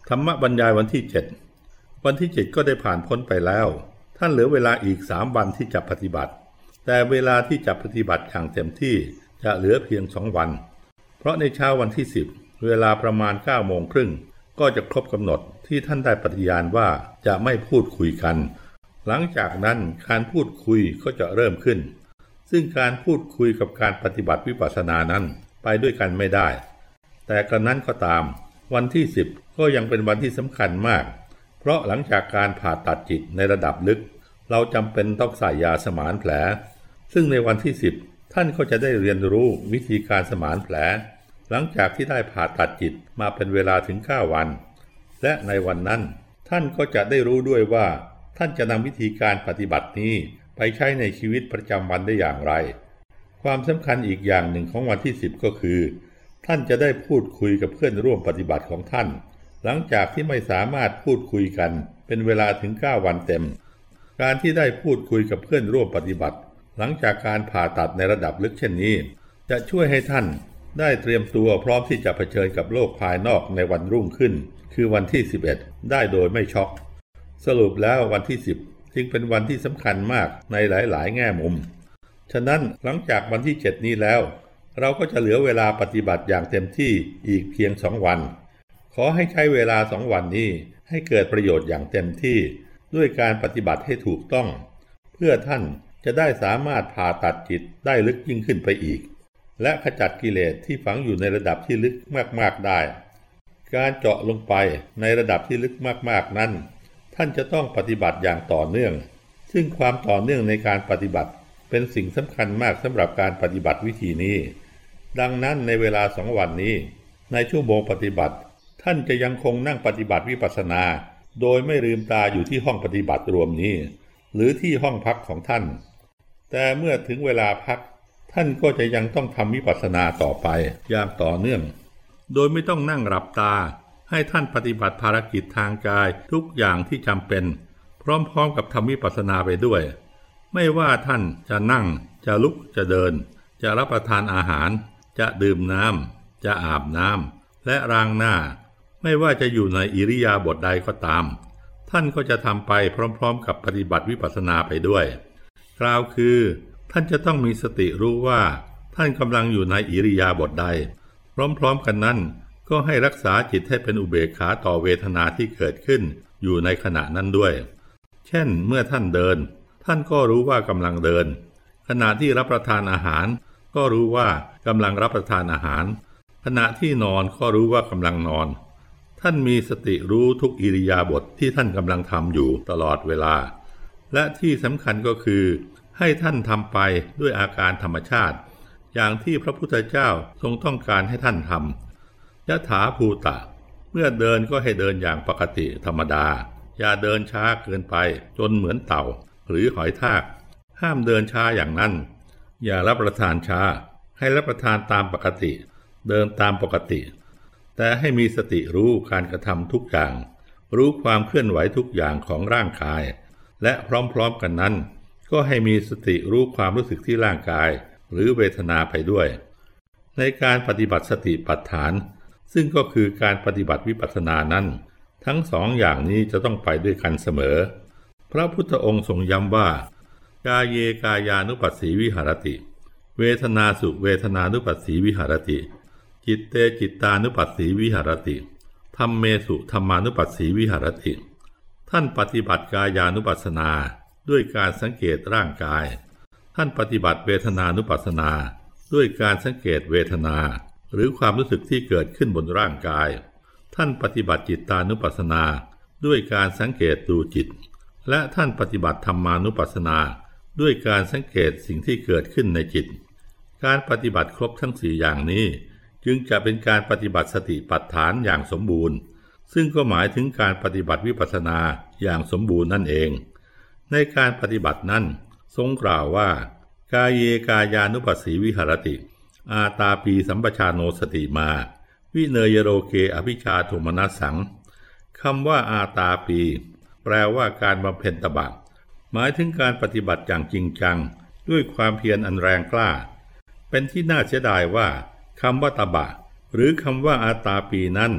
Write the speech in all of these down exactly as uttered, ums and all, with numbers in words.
ธรรมบรรยายวันที่เจ็ดวันที่เจ็ดก็ได้ผ่านพ้นไปแล้วท่านเหลือเวลาอีกสามวันที่จะปฏิบัติแต่เวลาที่จะปฏิบัติอย่างเต็มที่จะเหลือเพียงสองวันเพราะในเช้าวันที่สิบเวลาประมาณเก้าโมงครึ่งก็จะครบกำหนดที่ท่านได้ปฏิญาณว่าจะไม่พูดคุยกันหลังจากนั้นการพูดคุยก็จะเริ่มขึ้นซึ่งการพูดคุยกับการปฏิบัติวิปัสสนานั้นไปด้วยกันไม่ได้แต่กระนั้นก็ตามวันที่สิบก็ยังเป็นวันที่สำคัญมากเพราะหลังจากการผ่าตัดจิตในระดับลึกเราจำเป็นต้องใส่ยาสมานแผลซึ่งในวันที่สิบท่านก็จะได้เรียนรู้วิธีการสมานแผลหลังจากที่ได้ผ่าตัดจิตมาเป็นเวลาถึงเก้าวันและในวันนั้นท่านก็จะได้รู้ด้วยว่าท่านจะนำวิธีการปฏิบัตินี้ไปใช้ในชีวิตประจำวันได้อย่างไรความสำคัญอีกอย่างหนึ่งของวันที่สิบก็คือท่านจะได้พูดคุยกับเพื่อนร่วมปฏิบัติของท่านหลังจากที่ไม่สามารถพูดคุยกันเป็นเวลาถึงเก้าวันเต็มการที่ได้พูดคุยกับเพื่อนร่วมปฏิบัติหลังจากการผ่าตัดในระดับลึกเช่นนี้จะช่วยให้ท่านได้เตรียมตัวพร้อมที่จะเผชิญกับโลกภายนอกในวันรุ่งขึ้นคือวันที่สิบเอ็ดได้โดยไม่ช็อกสรุปแล้ววันที่สิบจึงเป็นวันที่สำคัญมากในหลายๆแง่มุมฉะนั้นหลังจากวันที่เจ็ดนี้แล้วเราก็จะเหลือเวลาปฏิบัติอย่างเต็มที่อีกเพียงสองวันขอให้ใช้เวลาสองวันนี้ให้เกิดประโยชน์อย่างเต็มที่ด้วยการปฏิบัติให้ถูกต้องเพื่อท่านจะได้สามารถผ่าตัดจิตได้ลึกยิ่งขึ้นไปอีกและขจัดกิเลสที่ฝังอยู่ในระดับที่ลึกมากๆได้การเจาะลงไปในระดับที่ลึกมากๆนั้นท่านจะต้องปฏิบัติอย่างต่อเนื่องซึ่งความต่อเนื่องในการปฏิบัติเป็นสิ่งสำคัญมากสำหรับการปฏิบัติวิธีนี้ดังนั้นในเวลาสองวันนี้ในชั่วโมงปฏิบัติท่านจะยังคงนั่งปฏิบัติวิปัสสนาโดยไม่ลืมตาอยู่ที่ห้องปฏิบัติรวมนี้หรือที่ห้องพักของท่านแต่เมื่อถึงเวลาพักท่านก็จะยังต้องทำวิปัสสนาต่อไปอย่างต่อเนื่องโดยไม่ต้องนั่งหลับตาให้ท่านปฏิบัติภารกิจทางกายทุกอย่างที่จำเป็นพร้อมๆกับทำวิปัสสนาไปด้วยไม่ว่าท่านจะนั่งจะลุกจะเดินจะรับประทานอาหารจะดื่มน้ำจะอาบน้ำและล้างหน้าไม่ว่าจะอยู่ในอิริยาบถใดก็ตามท่านก็จะทำไปพร้อมๆกับปฏิบัติวิปัสสนาไปด้วยกล่าวคือท่านจะต้องมีสติรู้ว่าท่านกำลังอยู่ในอิริยาบถใดพร้อมๆกันนั้นก็ให้รักษาจิตให้เป็นอุเบกขาต่อเวทนาที่เกิดขึ้นอยู่ในขณะนั้นด้วยเช่นเมื่อท่านเดินท่านก็รู้ว่ากำลังเดินขณะที่รับประทานอาหารก็รู้ว่ากำลังรับประทานอาหารขณะที่นอนก็รู้ว่ากำลังนอนท่านมีสติรู้ทุกอิริยาบถที่ท่านกำลังทำอยู่ตลอดเวลาและที่สำคัญก็คือให้ท่านทำไปด้วยอาการธรรมชาติอย่างที่พระพุทธเจ้าทรงต้องการให้ท่านทำยถาภูตะเมื่อเดินก็ให้เดินอย่างปกติธรรมดาอย่าเดินช้าเกินไปจนเหมือนเต่าหรือหอยทากห้ามเดินช้าอย่างนั้นอย่ารับประทานช้าให้รับประทานตามปกติเดินตามปกติแต่ให้มีสติรู้การกระทำทุกอย่างรู้ความเคลื่อนไหวทุกอย่างของร่างกายและพร้อมๆกันนั้นก็ให้มีสติรู้ความรู้สึกที่ร่างกายหรือเวทนาไปด้วยในการปฏิบัติสติปัฏฐานซึ่งก็คือการปฏิบัติวิปัสสนานั้นทั้งสองอย่างนี้จะต้องไปด้วยกันเสมอพระพุทธองค์ทรงย้ำว่ากายเยกายานุปัสสีวิหารติเวทนาสุเวทนานุปัสสีวิหารติจิตเตจิตตานุปัสสีวิหารติธัมเมสุธัมมานุปัสสีวิหารติท่านปฏิบัติกายานุปัสสนาด้วยการสังเกตร่างกายท่านปฏิบัติเวทนานุปัสสนาด้วยการสังเกตเวทนาหรือความรู้สึกที่เกิดขึ้นบนร่างกายท่านปฏิบัติจิตตานุปัสสนาด้วยการสังเกตดูจิตและท่านปฏิบัติธรรมานุปัสสนาด้วยการสังเกตสิ่งที่เกิดขึ้นในจิตการปฏิบัติครบทั้งสี่อย่างนี้จึงจะเป็นการปฏิบัติสติปัฏฐานอย่างสมบูรณ์ซึ่งก็หมายถึงการปฏิบัติวิปัสสนาอย่างสมบูรณ์นั่นเองในการปฏิบัตินั้นทรงกล่าวว่ากายเยกายานุปัสสีวิหารติอาตาปีสัมปชาโนสติมาวิเนยโรเกอภิชาโทมนัสสังคำว่าอาตาปีแปลว่าการบำเพ็ญตบะหมายถึงการปฏิบัติอย่างจริงจังด้วยความเพียรอันแรงกล้าเป็นที่น่าเสียดายว่าคำว่าตบะหรือคำว่าอาตาปีนั้น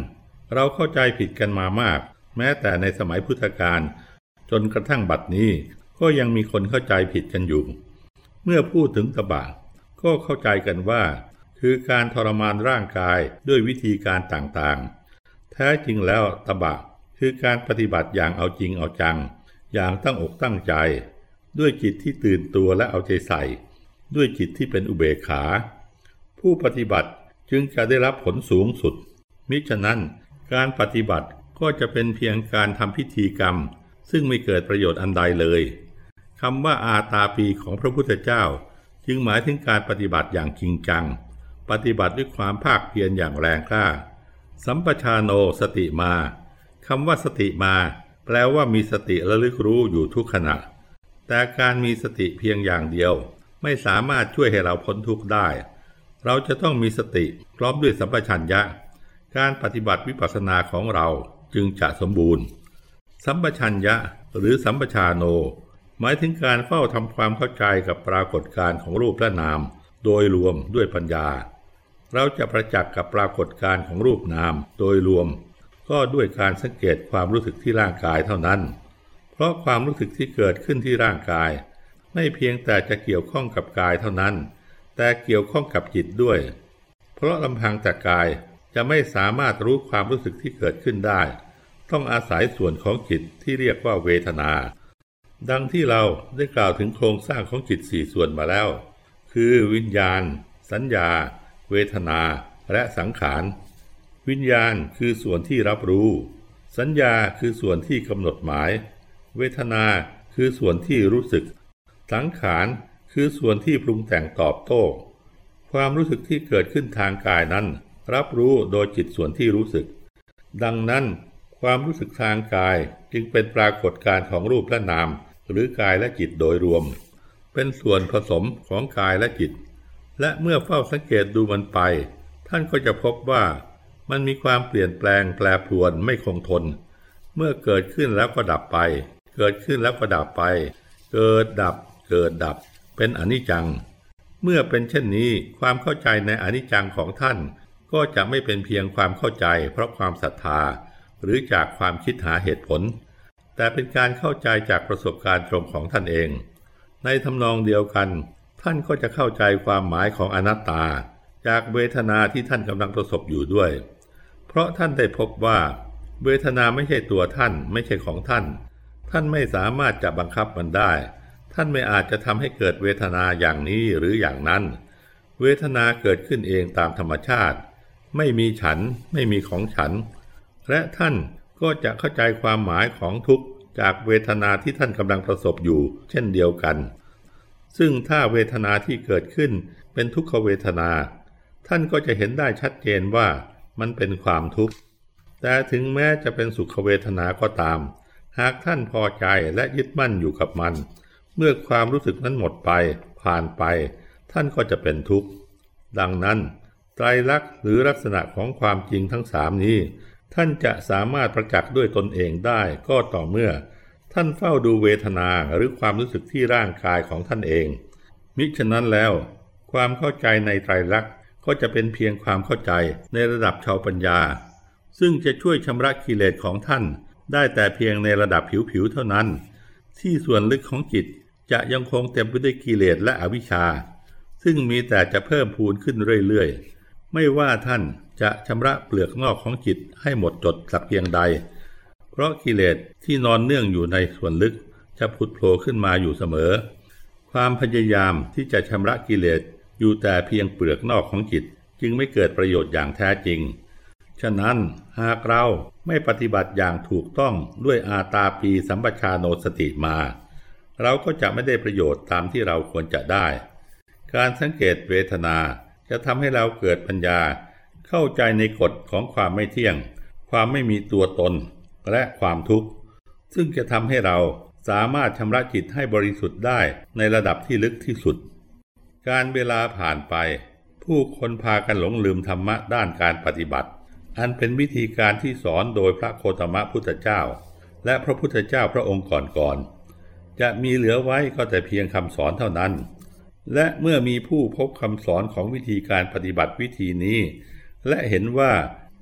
เราเข้าใจผิดกันมามากแม้แต่ในสมัยพุทธกาลจนกระทั่งบัดนี้ก็ยังมีคนเข้าใจผิดกันอยู่เมื่อพูดถึงตบะก็เข้าใจกันว่าคือการทรมานร่างกายด้วยวิธีการต่างๆแท้จริงแล้วตบะคือการปฏิบัติอย่างเอาจริงเอาจังอย่างตั้งอกตั้งใจด้วยจิตที่ตื่นตัวและเอาใจใส่ด้วยจิตที่เป็นอุเบกขาผู้ปฏิบัติจึงจะได้รับผลสูงสุดมิฉะนั้นการปฏิบัติก็จะเป็นเพียงการทำพิธีกรรมซึ่งไม่เกิดประโยชน์อันใดเลยคำว่าอาตาปีของพระพุทธเจ้าจึงหมายถึงการปฏิบัติอย่างจริงจังปฏิบัติด้วยความภาคเพียรอย่างแรงกล้าสัมปชาโนสติมาคำว่าสติมาแปลว่ามีสติระลึกรู้อยู่ทุกขณะแต่การมีสติเพียงอย่างเดียวไม่สามารถช่วยให้เราพ้นทุกข์ได้เราจะต้องมีสติพร้อมด้วยสัมปชัญญะการปฏิบัติวิปัสสนาของเราจึงจะสมบูรณ์สัมปชัญญะหรือสัมปชาโนหมายถึงการเฝ้าทำความเข้าใจกับปรากฏการณ์ของรูปและนามโดยรวมด้วยปัญญาเราจะประจักษ์กับปรากฏการณ์ของรูปนามโดยรวมก็ด้วยการสังเกตความรู้สึกที่ร่างกายเท่านั้นเพราะความรู้สึกที่เกิดขึ้นที่ร่างกายไม่เพียงแต่จะเกี่ยวข้องกับกายเท่านั้นแต่เกี่ยวข้องกับจิตด้วยเพราะลำพังแต่กายจะไม่สามารถรู้ความรู้สึกที่เกิดขึ้นได้ต้องอาศัยส่วนของจิตที่เรียกว่าเวทนาดังที่เราได้กล่าวถึงโครงสร้างของจิตสี่ส่วนมาแล้วคือวิญญาณสัญญาเวทนาและสังขารวิญญาณคือส่วนที่รับรู้สัญญาคือส่วนที่กำหนดหมายเวทนาคือส่วนที่รู้สึกสังขารคือส่วนที่ปรุงแต่งตอบโต้ความรู้สึกที่เกิดขึ้นทางกายนั้นรับรู้โดยจิตส่วนที่รู้สึกดังนั้นความรู้สึกทางกายจึงเป็นปรากฏการณ์ของรูปและนามหรือกายและจิตโดยรวมเป็นส่วนผสมของกายและจิตและเมื่อเฝ้าสังเกตดูมันไปท่านก็จะพบว่ามันมีความเปลี่ยนแปลงแปรปรวนไม่คงทนเมื่อเกิดขึ้นแล้วก็ดับไปเกิดขึ้นแล้วก็ดับไปเกิดดับเกิดดับเป็นอนิจจังเมื่อเป็นเช่นนี้ความเข้าใจในอนิจจังของท่านก็จะไม่เป็นเพียงความเข้าใจเพราะความศรัทธาหรือจากความคิดหาเหตุผลแต่เป็นการเข้าใจจากประสบการณ์ตรงของท่านเองในทำนองเดียวกันท่านก็จะเข้าใจความหมายของอนัตตาจากเวทนาที่ท่านกำลังประสบอยู่ด้วยเพราะท่านได้พบว่าเวทนาไม่ใช่ตัวท่านไม่ใช่ของท่านท่านไม่สามารถจะบังคับมันได้ท่านไม่อาจจะทำให้เกิดเวทนาอย่างนี้หรืออย่างนั้นเวทนาเกิดขึ้นเองตามธรรมชาติไม่มีฉันไม่มีของฉันและท่านก็จะเข้าใจความหมายของทุกข์จากเวทนาที่ท่านกำลังประสบอยู่เช่นเดียวกันซึ่งถ้าเวทนาที่เกิดขึ้นเป็นทุกขเวทนาท่านก็จะเห็นได้ชัดเจนว่ามันเป็นความทุกข์แต่ถึงแม้จะเป็นสุขเวทนาก็ตามหากท่านพอใจและยึดมั่นอยู่กับมันเมื่อความรู้สึกนั้นหมดไปผ่านไปท่านก็จะเป็นทุกข์ดังนั้นไตรลักษณ์หรือลักษณะของความจริงทั้งสามนี้ท่านจะสามารถประจักษ์ด้วยตนเองได้ก็ต่อเมื่อท่านเฝ้าดูเวทนาหรือความรู้สึกที่ร่างกายของท่านเองมิฉะนั้นแล้วความเข้าใจในไตรลักษณ์ก็จะเป็นเพียงความเข้าใจในระดับชาวปัญญาซึ่งจะช่วยชำระกิเลสของท่านได้แต่เพียงในระดับผิวๆเท่านั้นที่ส่วนลึกของจิตจะยังคงเต็มไปด้วยกิเลสและอวิชชาซึ่งมีแต่จะเพิ่มพูนขึ้นเรื่อยๆไม่ว่าท่านจะชำระเปลือกนอกของจิตให้หมดจดสักเพียงใดเพราะกิเลสที่นอนเนื่องอยู่ในส่วนลึกจะผุดโผล่ขึ้นมาอยู่เสมอความพยายามที่จะชำระกิเลสอยู่แต่เพียงเปลือกนอกของจิตจึงไม่เกิดประโยชน์อย่างแท้จริงฉะนั้นหากเราไม่ปฏิบัติอย่างถูกต้องด้วยอาตาปีสัมปชาโนสติมาเราก็จะไม่ได้ประโยชน์ตามที่เราควรจะได้การสังเกตเวทนาจะทำให้เราเกิดปัญญาเข้าใจในกฎของความไม่เที่ยงความไม่มีตัวตนและความทุกข์ซึ่งจะทำให้เราสามารถชำระจิตให้บริสุทธิ์ได้ในระดับที่ลึกที่สุดการเวลาผ่านไปผู้คนพากันหลงลืมธรรมะด้านการปฏิบัติอันเป็นวิธีการที่สอนโดยพระโคตมะพุทธเจ้าและพระพุทธเจ้าพระองค์ก่อนๆจะมีเหลือไว้ก็แต่เพียงคำสอนเท่านั้นและเมื่อมีผู้พบคำสอนของวิธีการปฏิบัติวิธีนี้และเห็นว่า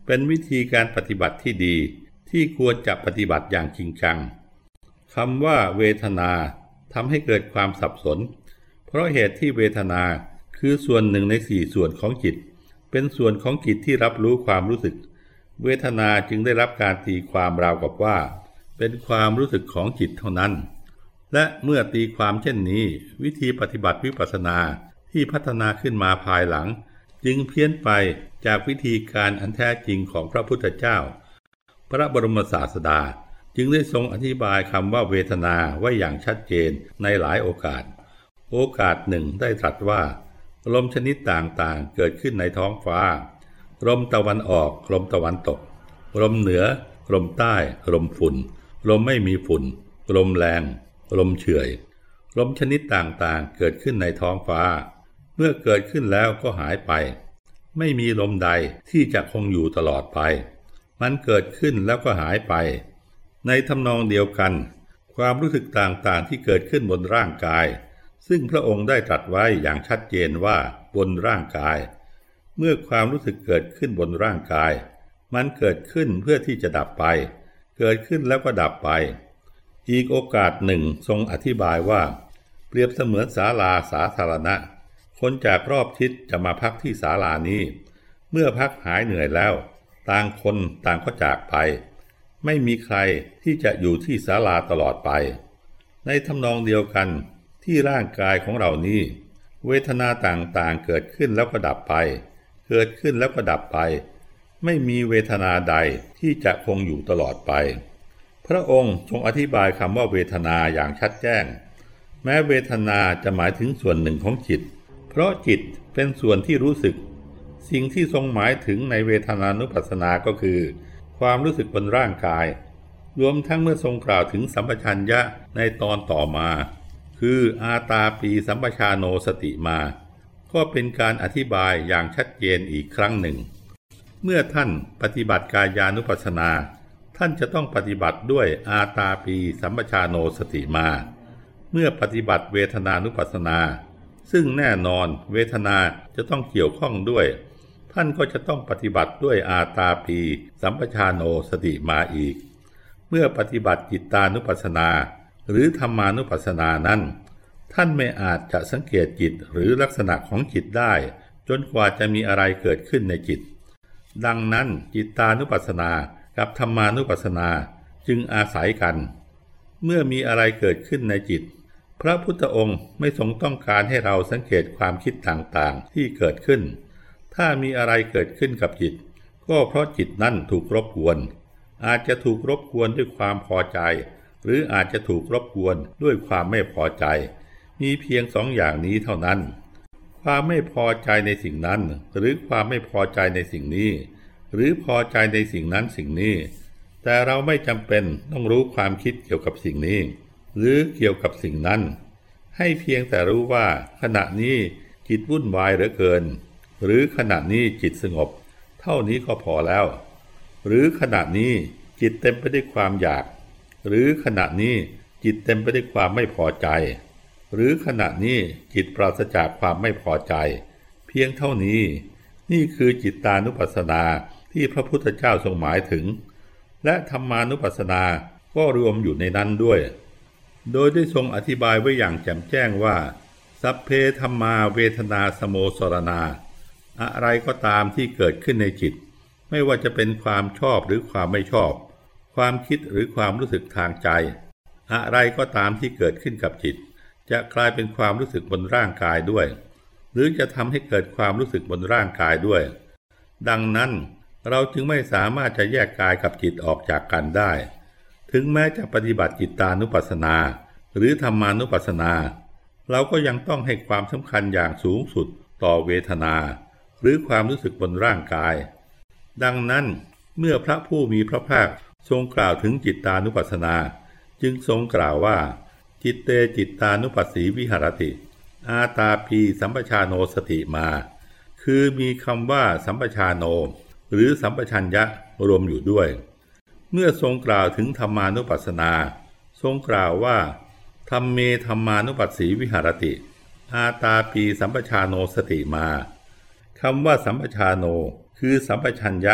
เป็นวิธีการปฏิบัติที่ดีที่ควรจะปฏิบัติอย่างจริงจังคำว่าเวทนาทำให้เกิดความสับสนเพราะเหตุที่เวทนาคือส่วนหนึ่งในสี่ส่วนของจิตเป็นส่วนของจิตที่รับรู้ความรู้สึกเวทนาจึงได้รับการตีความราวกับว่าเป็นความรู้สึกของจิตเท่านั้นและเมื่อตีความเช่นนี้วิธีปฏิบัติวิปัสสนาที่พัฒนาขึ้นมาภายหลังจึงเพี้ยนไปจากวิธีการอันแท้จริงของพระพุทธเจ้าพระบรมศาสดาจึงได้ทรงอธิบายคำว่าเวทนาไว้อย่างชัดเจนในหลายโอกาสโอกาสหนึ่งได้ตรัสว่าลมชนิดต่างๆเกิดขึ้นในท้องฟ้าลมตะวันออกลมตะวันตกลมเหนือลมใต้ลมฝุ่นลมไม่มีฝุ่นลมแรงลมเฉื่อยลมชนิดต่างๆเกิดขึ้นในท้องฟ้าเมื่อเกิดขึ้นแล้วก็หายไปไม่มีลมใดที่จะคงอยู่ตลอดไปมันเกิดขึ้นแล้วก็หายไปในทำนองเดียวกันความรู้สึกต่างๆที่เกิดขึ้นบนร่างกายซึ่งพระองค์ได้ตรัสไว้อย่างชัดเจนว่าบนร่างกายเมื่อความรู้สึกเกิดขึ้นบนร่างกายมันเกิดขึ้นเพื่อที่จะดับไปเกิดขึ้นแล้วก็ดับไปอีกโอกาสหนึ่งทรงอธิบายว่าเปรียบเสมือนศาลาสาธารณะคนจากรอบทิศจะมาพักที่ศาลานี้เมื่อพักหายเหนื่อยแล้วต่างคนต่างก็จากไปไม่มีใครที่จะอยู่ที่ศาลาตลอดไปในทำนองเดียวกันที่ร่างกายของเรานี้เวทนาต่างๆเกิดขึ้นแล้วก็ดับไปเกิดขึ้นแล้วก็ดับไปไม่มีเวทนาใดที่จะคงอยู่ตลอดไปพระองค์ทรงอธิบายคำว่าเวทนาอย่างชัดแจ้งแม้เวทนาจะหมายถึงส่วนหนึ่งของจิตเพราะจิตเป็นส่วนที่รู้สึกสิ่งที่ทรงหมายถึงในเวทนานุปัสสนาก็คือความรู้สึกบนร่างกายรวมทั้งเมื่อทรงกล่าวถึงสัมปชัญญะในตอนต่อมาคืออาตาปีสัมปชาโนสติมาก็เป็นการอธิบายอย่างชัดเจนอีกครั้งหนึ่งเมื่อท่านปฏิบัติกายานุปัสสนาท่านจะต้องปฏิบัติด้วยอาตาปีสัมปชาโนสติมาเมื่อปฏิบัติเวทนานุปัสสนาซึ่งแน่นอนเวทนาจะต้องเกี่ยวข้องด้วยท่านก็จะต้องปฏิบัติด้วยอาตาปีสัมปชาโนสติมาอีกเมื่อปฏิบัติจิตตานุปัสสนาหรือธรรมานุปัสสนานั้นท่านไม่อาจจะสังเกตจิตหรือลักษณะของจิตได้จนกว่าจะมีอะไรเกิดขึ้นในจิตดังนั้นจิตตานุปัสสนากับธรรมานุปัสสนาจึงอาศัยกันเมื่อมีอะไรเกิดขึ้นในจิตพระพุทธองค์ไม่ทรงต้องการให้เราสังเกตความคิดต่างๆที่เกิดขึ้นถ้ามีอะไรเกิดขึ้นกับจิตก็เพราะจิตนั่นถูกรบกวนอาจจะถูกรบกวนด้วยความพอใจหรืออาจจะถูกรบกวนด้วยความไม่พอใจมีเพียงสองอย่างนี้เท่านั้นความไม่พอใจในสิ่งนั้นหรือความไม่พอใจในสิ่งนี้หรือพอใจในสิ่งนั้นสิ่งนี้แต่เราไม่จำเป็นต้องรู้ความคิดเกี่ยวกับสิ่งนี้หรือเกี่ยวกับสิ่งนั้นให้เพียงแต่รู้ว่าขณะนี้จิตวุ่นวายเหลือเกินหรือขณะนี้จิตสงบเท่านี้ก็พอแล้วหรือขณะนี้จิตเต็มไปด้วยความอยากหรือขณะนี้จิตเต็มไปด้วยความไม่พอใจหรือขณะนี้จิตปราศจากความไม่พอใจเพียงเท่านี้นี่คือจิตตานุปัสสนาที่พระพุทธเจ้าทรงหมายถึงและธรรมานุปัสสนาก็รวมอยู่ในนั้นด้วยโดยได้ทรงอธิบายไว้อย่างแจ่มแจ้งว่าสัพเพธัมมาเวทนาสโมสรณาอะไรก็ตามที่เกิดขึ้นในจิตไม่ว่าจะเป็นความชอบหรือความไม่ชอบความคิดหรือความรู้สึกทางใจอะไรก็ตามที่เกิดขึ้นกับจิตจะกลายเป็นความรู้สึกบนร่างกายด้วยหรือจะทำให้เกิดความรู้สึกบนร่างกายด้วยดังนั้นเราจึงไม่สามารถจะแยกกายกับจิตออกจากกันได้ถึงแม้จะปฏิบัติจิตตานุปัสสนาหรือธรรมานุปัสสนาเราก็ยังต้องให้ความสำคัญอย่างสูงสุดต่อเวทนาหรือความรู้สึกบนร่างกายดังนั้นเมื่อพระผู้มีพระภาคทรงกล่าวถึงจิตตานุปัสสนาจึงทรงกล่าวว่าจิตเตจิตตานุปัสสีวิหรติอาตาปีสัมปชาโนสติมาคือมีคำว่าสัมปชาโนหรือสัมปชัญญะรวมอยู่ด้วยเมื่อทรงกล่าวถึงธรรมานุปัสสนาทรงกล่าวว่าธัมเมธัมมานุปัสสีวิหรติอาตาปีสัมปชาโนสติมาคำว่าสัมปชาโนคือสัมปชัญญะ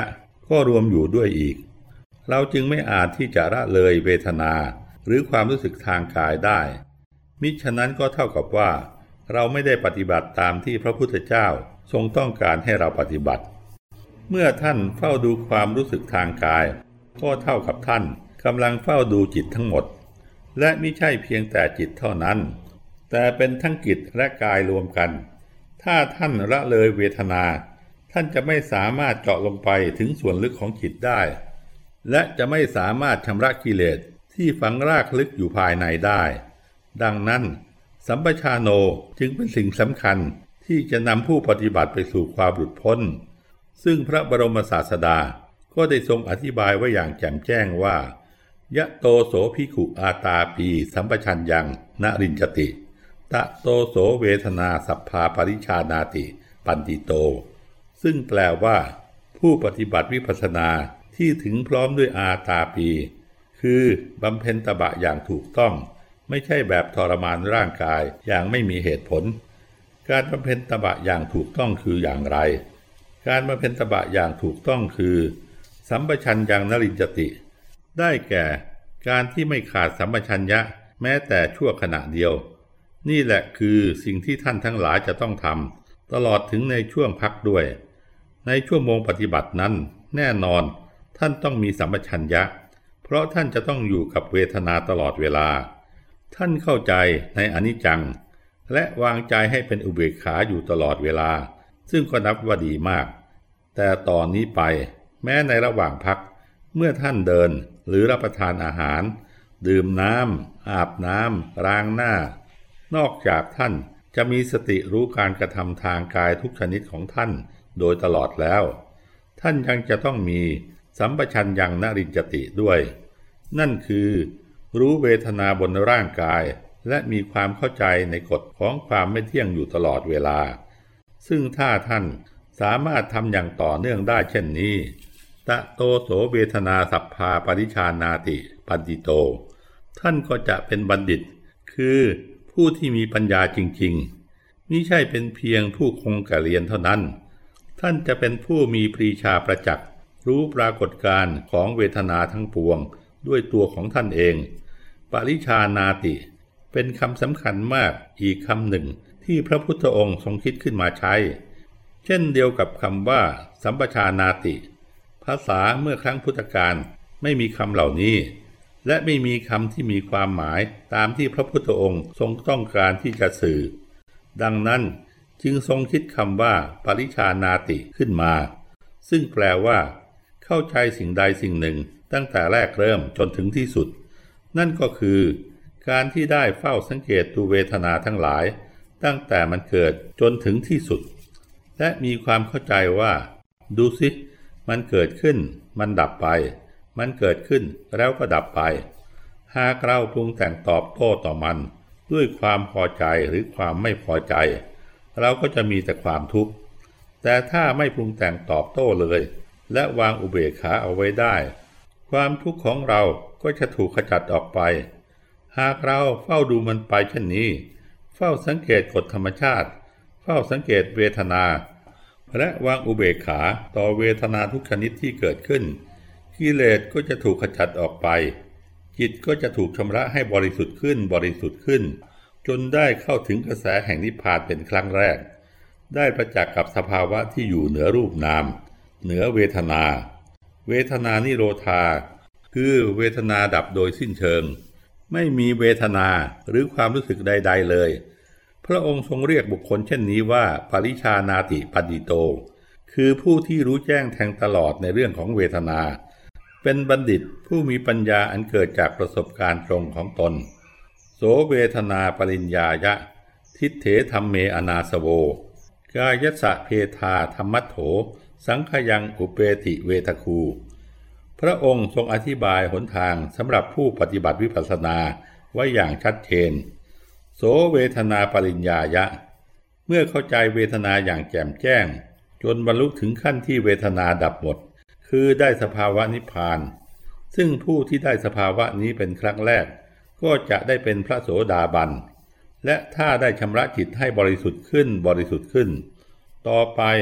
ก็รวมอยู่ด้วยอีกเราจึงไม่อาจที่จะละเลยเวทนาหรือความรู้สึกทางกายได้มิฉะนั้นก็เท่ากับว่าเราไม่ได้ปฏิบัติตามที่พระพุทธเจ้าทรงต้องการให้เราปฏิบัติเมื่อท่านเฝ้าดูความรู้สึกทางกายก็เท่ากับท่านกำลังเฝ้าดูจิตทั้งหมดและไม่ใช่เพียงแต่จิตเท่านั้นแต่เป็นทั้งจิตและกายรวมกันถ้าท่านละเลยเวทนาท่านจะไม่สามารถเจาะลงไปถึงส่วนลึกของจิตได้และจะไม่สามารถชำระกิเลสที่ฝังรากลึกอยู่ภายในได้ดังนั้นสัมปชาโนจึงเป็นสิ่งสำคัญที่จะนำผู้ปฏิบัติไปสู่ความหลุดพ้นซึ่งพระบรมศาสดาก็ได้ทรงอธิบายไว้อย่างแจ่มแจ้งว่ายะโตโสภิกขุอาตาปีสัมปชัญญังนริญจติตะโตโสเวทนาสัพพาปริชานาติปันติโตซึ่งแปลว่าผู้ปฏิบัติวิปัสสนาที่ถึงพร้อมด้วยอาตาปีคือบำเพ็ญตบะอย่างถูกต้องไม่ใช่แบบทรมานร่างกายอย่างไม่มีเหตุผลการบำเพ็ญตบะอย่างถูกต้องคืออย่างไรการบำเพ็ญตบะอย่างถูกต้องคือสัมปชัญญังนริญจติได้แก่การที่ไม่ขาดสัมปชัญญะแม้แต่ชั่วขณะเดียวนี่แหละคือสิ่งที่ท่านทั้งหลายจะต้องทำตลอดถึงในช่วงพักด้วยในชั่วโมงปฏิบัตินั้นแน่นอนท่านต้องมีสัมปชัญญะเพราะท่านจะต้องอยู่กับเวทนาตลอดเวลาท่านเข้าใจในอนิจจังและวางใจให้เป็นอุเบกขาอยู่ตลอดเวลาซึ่งก็นับว่าดีมากแต่ตอนนี้ไปแม้ในระหว่างพักเมื่อท่านเดินหรือรับประทานอาหารดื่มน้ำอาบน้ำล้างหน้านอกจากท่านจะมีสติรู้การกระทำทางกายทุกชนิดของท่านโดยตลอดแล้วท่านยังจะต้องมีสัมปชัญญังนริญจติด้วยนั่นคือรู้เวทนาบนร่างกายและมีความเข้าใจในกฎของความไม่เที่ยงอยู่ตลอดเวลาซึ่งถ้าท่านสามารถทำอย่างต่อเนื่องได้เช่นนี้ตะโตโสเวทนาสัพพาปริชานาติปันติโตท่านก็จะเป็นบัณฑิตคือผู้ที่มีปัญญาจริงๆมิใช่เป็นเพียงผู้คงแก่เรียนเท่านั้นท่านจะเป็นผู้มีปรีชาประจักษ์รู้ปรากฏการณ์ของเวทนาทั้งปวงด้วยตัวของท่านเองปริชานาติเป็นคำสำคัญมากอีกคำหนึ่งที่พระพุทธองค์ทรงคิดขึ้นมาใช้เช่นเดียวกับคำว่าสัมปชานาติภาษาเมื่อครั้งพุทธกาลไม่มีคำเหล่านี้และไม่มีคำที่มีความหมายตามที่พระพุทธองค์ทรงต้องการที่จะสื่อดังนั้นจึงทรงคิดคำว่าปริชานาติขึ้นมาซึ่งแปลว่าเข้าใจสิ่งใดสิ่งหนึ่งตั้งแต่แรกเริ่มจนถึงที่สุดนั่นก็คือการที่ได้เฝ้าสังเกตดูเวทนาทั้งหลายตั้งแต่มันเกิดจนถึงที่สุดและมีความเข้าใจว่าดูสิมันเกิดขึ้นมันดับไปมันเกิดขึ้นแล้วก็ดับไปหากเราปรุงแต่งตอบโต้ต่อมันด้วยความพอใจหรือความไม่พอใจเราก็จะมีแต่ความทุกข์แต่ถ้าไม่ปรุงแต่งตอบโต้เลยและวางอุเบกขาเอาไว้ได้ความทุกข์ของเราก็จะถูกขจัดออกไปหากเราเฝ้าดูมันไปเช่นนี้เฝ้าสังเกตกฎธรรมชาติเฝ้าสังเกตเวทนาและวางอุเบกขาต่อเวทนาทุกชนิดที่เกิดขึ้นกิเลสก็จะถูกขจัดออกไปจิตก็จะถูกชำระให้บริสุทธิ์ขึ้นบริสุทธิ์ขึ้นจนได้เข้าถึงกระแสแห่งนิพพานเป็นครั้งแรกได้ประจักษ์กับสภาวะที่อยู่เหนือรูปนามเหนือเวทนาเวทนานิโรธาคือเวทนาดับโดยสิ้นเชิงไม่มีเวทนาหรือความรู้สึกใดๆเลยพระองค์ทรงเรียกบุคคลเช่นนี้ว่าปริชานาติปันติโตคือผู้ที่รู้แจ้งแทงตลอดในเรื่องของเวทนาเป็นบัณฑิตผู้มีปัญญาอันเกิดจากประสบการณ์ตรงของตนโสเวทนาปริญญายะทิฏเถธัมเมอนาสโวกายัสสะเพทาธรรมัตโถสังขยังอุเปติเวทคูพระองค์ทรงอธิบายหนทางสำหรับผู้ปฏิบัติวิปัสสนาไว้อย่างชัดเจนโสเวทนาปริญญายะเมื่อเข้าใจเวทนาอย่างแจ่มแจ้งจนบรรลุถึงขั้นที่เวทนาดับหมดคือได้สภาวะนิพพานซึ่งผู้ที่ได้สภาวะนี้เป็นครั้งแรกก็จะได้เป็นพระโสดาบันและถ้าได้ชำระจิตให้บริสุทธิ์ขึ้นบริสุทธิ์ขึ้นต่อไปก็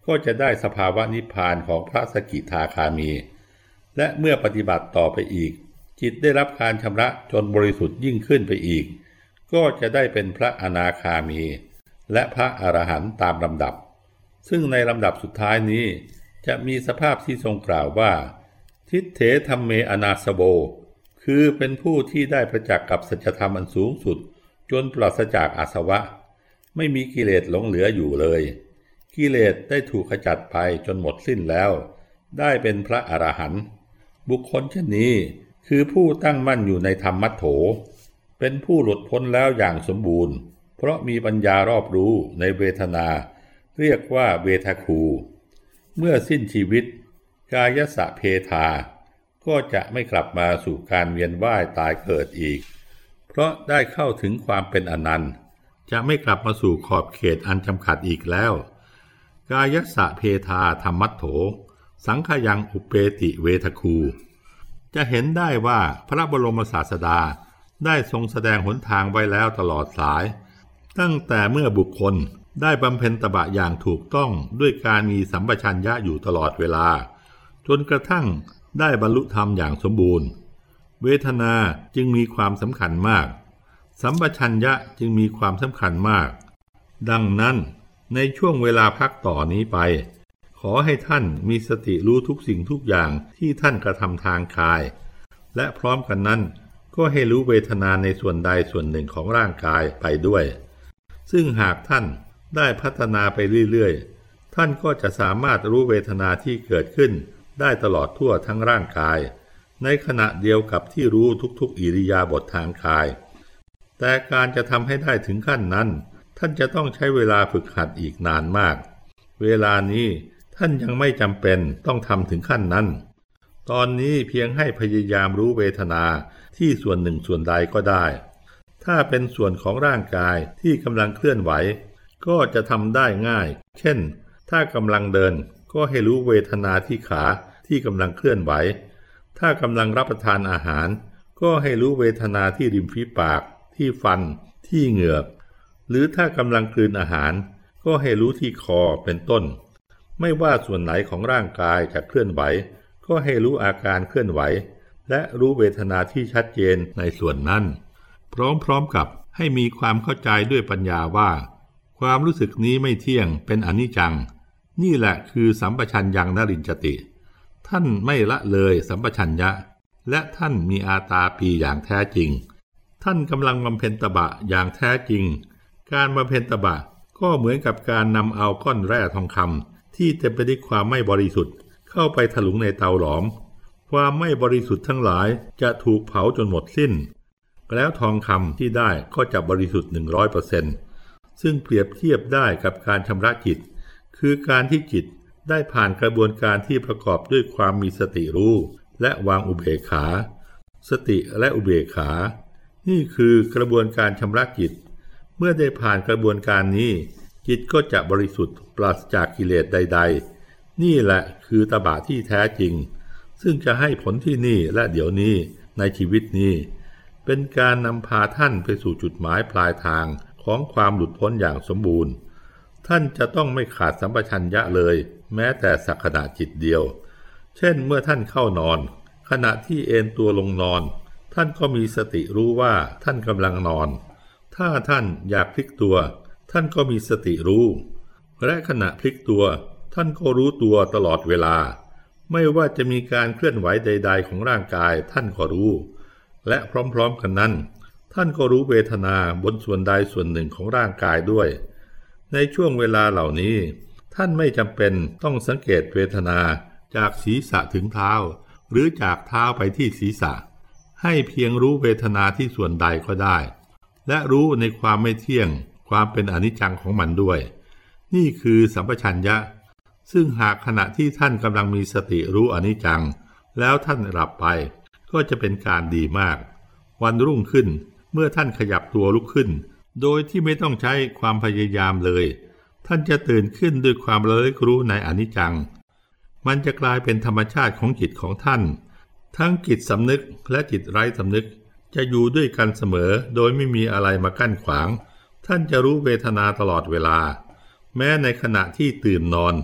ก็จะได้สภาวะนิพพานของพระสกิทาคามีและเมื่อปฏิบัติต่อไปอีกจิตได้รับการชำระจนบริสุทธิ์ยิ่งขึ้นไปอีกก็จะได้เป็นพระอนาคามีและพระอรหันต์ตามลำดับซึ่งในลำดับสุดท้ายนี้จะมีสภาพที่ทรงกล่าวว่าทิฏเถธัมเมอนาสโบคือเป็นผู้ที่ได้ประจักษ์กับสัจธรรมอันสูงสุดจนปราศจากอาสวะไม่มีกิเลสหลงเหลืออยู่เลยกิเลสได้ถูกขจัดไปจนหมดสิ้นแล้วได้เป็นพระอรหันต์บุคคลเช่นนี้คือผู้ตั้งมั่นอยู่ในธรรมมัทโถเป็นผู้หลุดพ้นแล้วอย่างสมบูรณ์เพราะมีปัญญารอบรู้ในเวทนาเรียกว่าเวทคูเมื่อสิ้นชีวิตกายสะเพทาก็จะไม่กลับมาสู่การเวียนว่ายตายเกิดอีกเพราะได้เข้าถึงความเป็นอนันต์จะไม่กลับมาสู่ขอบเขตอันจำกัดอีกแล้วกายสะเพทาธรรมัทโถสังขยังอุเปติเวทคูจะเห็นได้ว่าพระบรมศาสดาได้ทรงแสดงหนทางไว้แล้วตลอดสายตั้งแต่เมื่อบุคคลได้บำเพ็ญตบะอย่างถูกต้องด้วยการมีสัมปชัญญะอยู่ตลอดเวลาจนกระทั่งได้บรรลุธรรมอย่างสมบูรณ์เวทนาจึงมีความสำคัญมากสัมปชัญญะจึงมีความสำคัญมากดังนั้นในช่วงเวลาพักต่อนี้ไปขอให้ท่านมีสติรู้ทุกสิ่งทุกอย่างที่ท่านกระทำทางกายและพร้อมกันนั้นก็ให้รู้เวทนาในส่วนใดส่วนหนึ่งของร่างกายไปด้วยซึ่งหากท่านได้พัฒนาไปเรื่อยๆท่านก็จะสามารถรู้เวทนาที่เกิดขึ้นได้ตลอดทั่วทั้งร่างกายในขณะเดียวกับที่รู้ทุกๆอิริยาบถทางกายแต่การจะทำให้ได้ถึงขั้นนั้นท่านจะต้องใช้เวลาฝึกหัดอีกนานมากเวลานี้ท่านยังไม่จำเป็นต้องทำถึงขั้นนั้นตอนนี้เพียงให้พยายามรู้เวทนาที่ส่วนหนึ่งส่วนใดก็ได้ถ้าเป็นส่วนของร่างกายที่กำลังเคลื่อนไหวก็จะทำได้ง่ายเช่นถ้ากำลังเดินก็ให้รู้เวทนาที่ขาที่กำลังเคลื่อนไหวถ้ากำลังรับประทานอาหารก็ให้รู้เวทนาที่ริมฝีปากที่ฟันที่เหงือกหรือถ้ากำลังกลืนอาหารก็ให้รู้ที่คอเป็นต้นไม่ว่าส่วนไหนของร่างกายจะเคลื่อนไหวก็ให้รู้อาการเคลื่อนไหวและรู้เวทนาที่ชัดเจนในส่วนนั้นพร้อมๆกับให้มีความเข้าใจด้วยปัญญาว่าความรู้สึกนี้ไม่เที่ยงเป็นอนิจจังนี่แหละคือสัมปชัญญังนริญจติท่านไม่ละเลยสัมปชัญญะและท่านมีอาตาปีอย่างแท้จริงท่านกำลังบำเพ็ญตบะอย่างแท้จริงการบำเพ็ญตบะก็เหมือนกับการนำเอาก้อนแร่ทองคำที่เต็มไปด้วยความไม่บริสุทธิ์เข้าไปถลุงในเตาหลอมความไม่บริสุทธิ์ทั้งหลายจะถูกเผาจนหมดสิ้นแล้วทองคำที่ได้ก็จะบริสุทธิ์ หนึ่งร้อยเปอร์เซ็นต์ ซึ่งเปรียบเทียบได้กับการชำระจิตคือการที่จิตได้ผ่านกระบวนการที่ประกอบด้วยความมีสติรู้และวางอุเบกขาสติและอุเบกขานี่คือกระบวนการชำระจิตเมื่อได้ผ่านกระบวนการนี้จิตก็จะบริสุทธิ์ปราศจากกิเลสใดๆนี่แหละคือตบะที่แท้จริงซึ่งจะให้ผลที่นี่และเดี๋ยวนี้ในชีวิตนี้เป็นการนำพาท่านไปสู่จุดหมายปลายทางของความหลุดพ้นอย่างสมบูรณ์ท่านจะต้องไม่ขาดสัมปชัญญะเลยแม้แต่สักขณะจิตเดียวเช่นเมื่อท่านเข้านอนขณะที่เอนตัวลงนอนท่านก็มีสติรู้ว่าท่านกำลังนอนถ้าท่านอยากพลิกตัวท่านก็มีสติรู้และขณะพลิกตัวท่านก็รู้ตัวตลอดเวลาไม่ว่าจะมีการเคลื่อนไหวใดๆของร่างกายท่านก็รู้และพร้อมๆกันนั้นท่านก็รู้เวทนาบนส่วนใดส่วนหนึ่งของร่างกายด้วยในช่วงเวลาเหล่านี้ท่านไม่จำเป็นต้องสังเกตเวทนาจากศีรษะถึงเท้าหรือจากเท้าไปที่ศีรษะให้เพียงรู้เวทนาที่ส่วนใดก็ได้และรู้ในความไม่เที่ยงความเป็นอนิจจังของมันด้วยนี่คือสัมปชัญญะซึ่งหากขณะที่ท่านกำลังมีสติรู้อนิจจังแล้วท่านหลับไปก็จะเป็นการดีมากวันรุ่งขึ้นเมื่อท่านขยับตัวลุกขึ้นโดยที่ไม่ต้องใช้ความพยายามเลยท่านจะตื่นขึ้นด้วยความระลึกรู้ในอนิจจังมันจะกลายเป็นธรรมชาติของจิตของท่านทั้งจิตสำนึกและจิตไร้สำนึกจะอยู่ด้วยกันเสมอโดยไม่มีอะไรมากั้นขวางท่านจะรู้เวทนาตลอดเวลาแม้ในขณะที่ตื่นนอน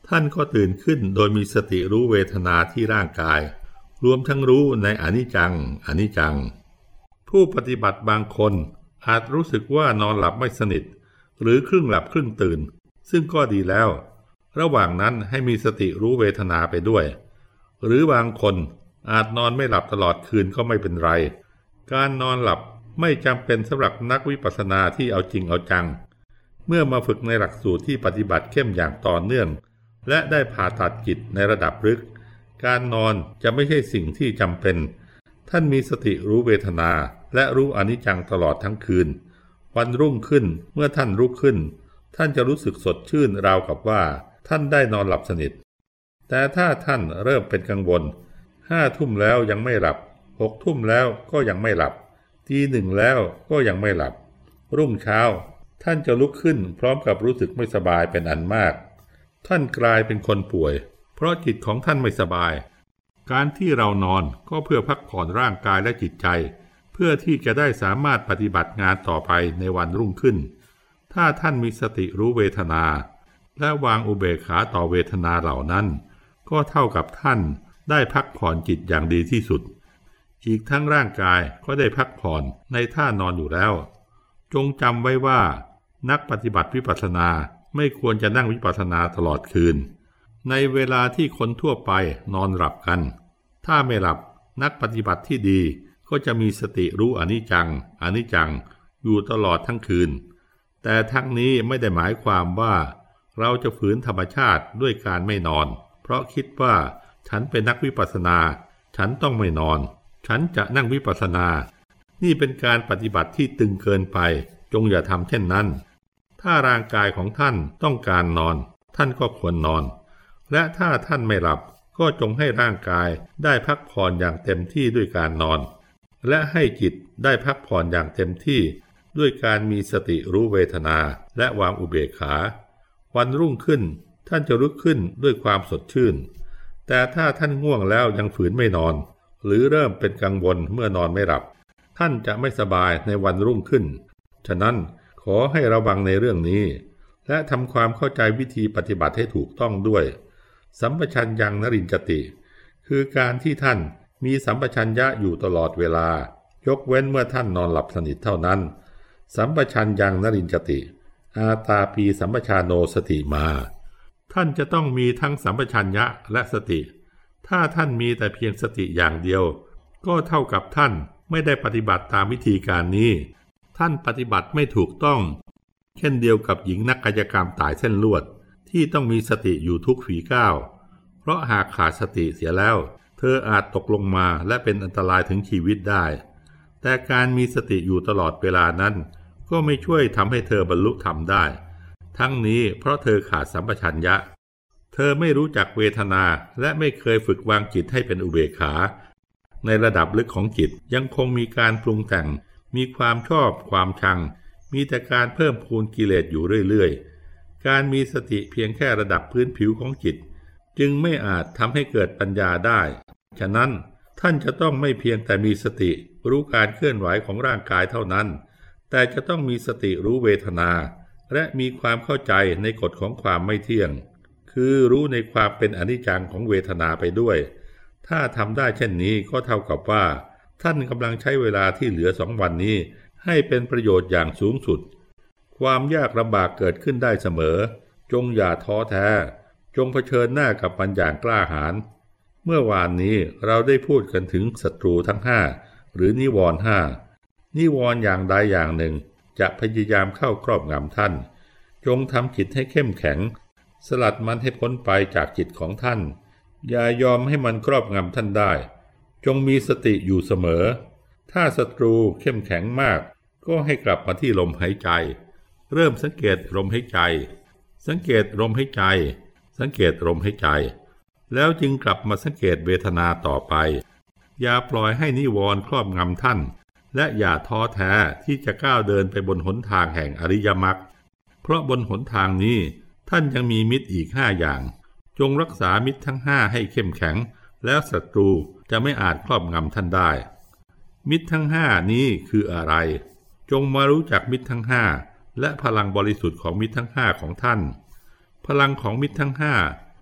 ท่านก็ตื่นขึ้นโดยมีสติรู้เวทนาที่ร่างกายรวมทั้งรู้ในอนิจจังอนิจจังผู้ปฏิบัติบางคนอาจรู้สึกว่านอนหลับไม่สนิทหรือครึ่งหลับครึ่งตื่นซึ่งก็ดีแล้วระหว่างนั้นให้มีสติรู้เวทนาไปด้วยหรือบางคนอาจนอนไม่หลับตลอดคืนก็ไม่เป็นไรการนอนหลับไม่จำเป็นสำหรับนักวิปัสสนาที่เอาจริงเอาจังเมื่อมาฝึกในหลักสูตรที่ปฏิบัติเข้มอย่างต่อเนื่องและได้ผ่าตัดจิตในระดับลึกการนอนจะไม่ใช่สิ่งที่จำเป็นท่านมีสติรู้เวทนาและรู้อนิจจังตลอดทั้งคืนวันรุ่งขึ้นเมื่อท่านลุกขึ้นท่านจะรู้สึกสดชื่นราวกับว่าท่านได้นอนหลับสนิทแต่ถ้าท่านเริ่มเป็นกังวลห้าทุ่มแล้วยังไม่หลับหกทุ่มแล้วก็ยังไม่หลับตีหนึ่งแล้วก็ยังไม่หลับรุ่งเช้าท่านจะลุกขึ้นพร้อมกับรู้สึกไม่สบายเป็นอันมากท่านกลายเป็นคนป่วยเพราะจิตของท่านไม่สบายการที่เรานอนก็เพื่อพักผ่อนร่างกายและจิตใจเพื่อที่จะได้สามารถปฏิบัติงานต่อไปในวันรุ่งขึ้นถ้าท่านมีสติรู้เวทนาและวางอุเบกขาต่อเวทนาเหล่านั้นก็เท่ากับท่านได้พักผ่อนจิตอย่างดีที่สุดอีกทั้งร่างกายก็ได้พักผ่อนในท่านอนอยู่แล้วจงจำไว้ว่านักปฏิบัติวิปัสสนาไม่ควรจะนั่งวิปัสสนาตลอดคืนในเวลาที่คนทั่วไปนอนหลับกันถ้าไม่หลับนักปฏิบัติที่ดีก็จะมีสติรู้อนิจจังอนิจจังอยู่ตลอดทั้งคืนแต่ทั้งนี้ไม่ได้หมายความว่าเราจะฝืนธรรมชาติด้วยการไม่นอนเพราะคิดว่าฉันเป็นนักวิปัสสนาฉันต้องไม่นอนฉันจะนั่งวิปัสสนานี่เป็นการปฏิบัติที่ตึงเกินไปจงอย่าทำเช่นนั้นถ้าร่างกายของท่านต้องการนอนท่านก็ควรนอนและถ้าท่านไม่หลับก็จงให้ร่างกายได้พักผ่อนอย่างเต็มที่ด้วยการนอนและให้จิตได้พักผ่อนอย่างเต็มที่ด้วยการมีสติรู้เวทนาและวางอุเบกขาวันรุ่งขึ้นท่านจะลุกขึ้นด้วยความสดชื่นแต่ถ้าท่านง่วงแล้วยังฝืนไม่นอนหรือเริ่มเป็นกังวลเมื่อนอนไม่หลับท่านจะไม่สบายในวันรุ่งขึ้นฉะนั้นขอให้ระวังในเรื่องนี้และทำความเข้าใจวิธีปฏิบัติให้ถูกต้องด้วยสัมปชัญญังนรินจติคือการที่ท่านมีสัมปชัญญะอยู่ตลอดเวลายกเว้นเมื่อท่านนอนหลับสนิทเท่านั้นสัมปชัญญังนรินจติอาตาปีสัมปชาโนสติมาท่านจะต้องมีทั้งสัมปชัญญะและสติถ้าท่านมีแต่เพียงสติอย่างเดียวก็เท่ากับท่านไม่ได้ปฏิบัติตามวิธีการนี้ท่านปฏิบัติไม่ถูกต้องเช่นเดียวกับหญิงนักกายกรรมต่ายเส้นลวดที่ต้องมีสติอยู่ทุกฝีก้าวเพราะหากขาดสติเสียแล้วเธออาจตกลงมาและเป็นอันตรายถึงชีวิตได้แต่การมีสติอยู่ตลอดเวลานั้นก็ไม่ช่วยทำให้เธอบรรลุธรรมได้ทั้งนี้เพราะเธอขาดสัมปชัญญะเธอไม่รู้จักเวทนาและไม่เคยฝึกวางจิตให้เป็นอุเบกขาในระดับลึกของจิตยังคงมีการปรุงแต่งมีความชอบความชังมีแต่การเพิ่มพูนกิเลสอยู่เรื่อยๆการมีสติเพียงแค่ระดับพื้นผิวของจิตจึงไม่อาจทำให้เกิดปัญญาได้ฉะนั้นท่านจะต้องไม่เพียงแต่มีสติรู้การเคลื่อนไหวของร่างกายเท่านั้นแต่จะต้องมีสติรู้เวทนาและมีความเข้าใจในกฎของความไม่เที่ยงคือรู้ในความเป็นอนิจจังของเวทนาไปด้วยถ้าทำได้เช่นนี้ก็เท่ากับว่าท่านกำลังใช้เวลาที่เหลือสองวันนี้ให้เป็นประโยชน์อย่างสูงสุดความยากลำบากเกิดขึ้นได้เสมอจงอย่าท้อแท้จงเผชิญหน้ากับมันอย่างกล้าหาญเมื่อวานนี้เราได้พูดกันถึงศัตรูทั้งห้าหรือนิวรณ์ห้านิวรณ์อย่างใดอย่างหนึ่งจะพยายามเข้าครอบงำท่านจงทำจิตให้เข้มแข็งสลัดมันให้พ้นไปจากจิตของท่านอย่ายอมให้มันครอบงำท่านได้จงมีสติอยู่เสมอถ้าศัตรูเข้มแข็งมากก็ให้กลับมาที่ลมหายใจเริ่มสังเกตลมหายใจสังเกตลมหายใจสังเกตลมหายใจแล้วจึงกลับมาสังเกตเวทนาต่อไปอย่าปล่อยให้นิวรณ์ครอบงำท่านและอย่าท้อแท้ที่จะก้าวเดินไปบนหนทางแห่งอริยมรรคเพราะบนหนทางนี้ท่านยังมีมิตรอีกห้าอย่างจงรักษามิตรทั้งห้าให้เข้มแข็งแล้วศัตรูจะไม่อาจครอบงำท่านได้มิตรทั้งห้านี้คืออะไรจงมารู้จักมิตรทั้งห้าและพลังบริสุทธิ์ของมิตรทั้งห้าของท่านพลังของมิตรทั้งห้า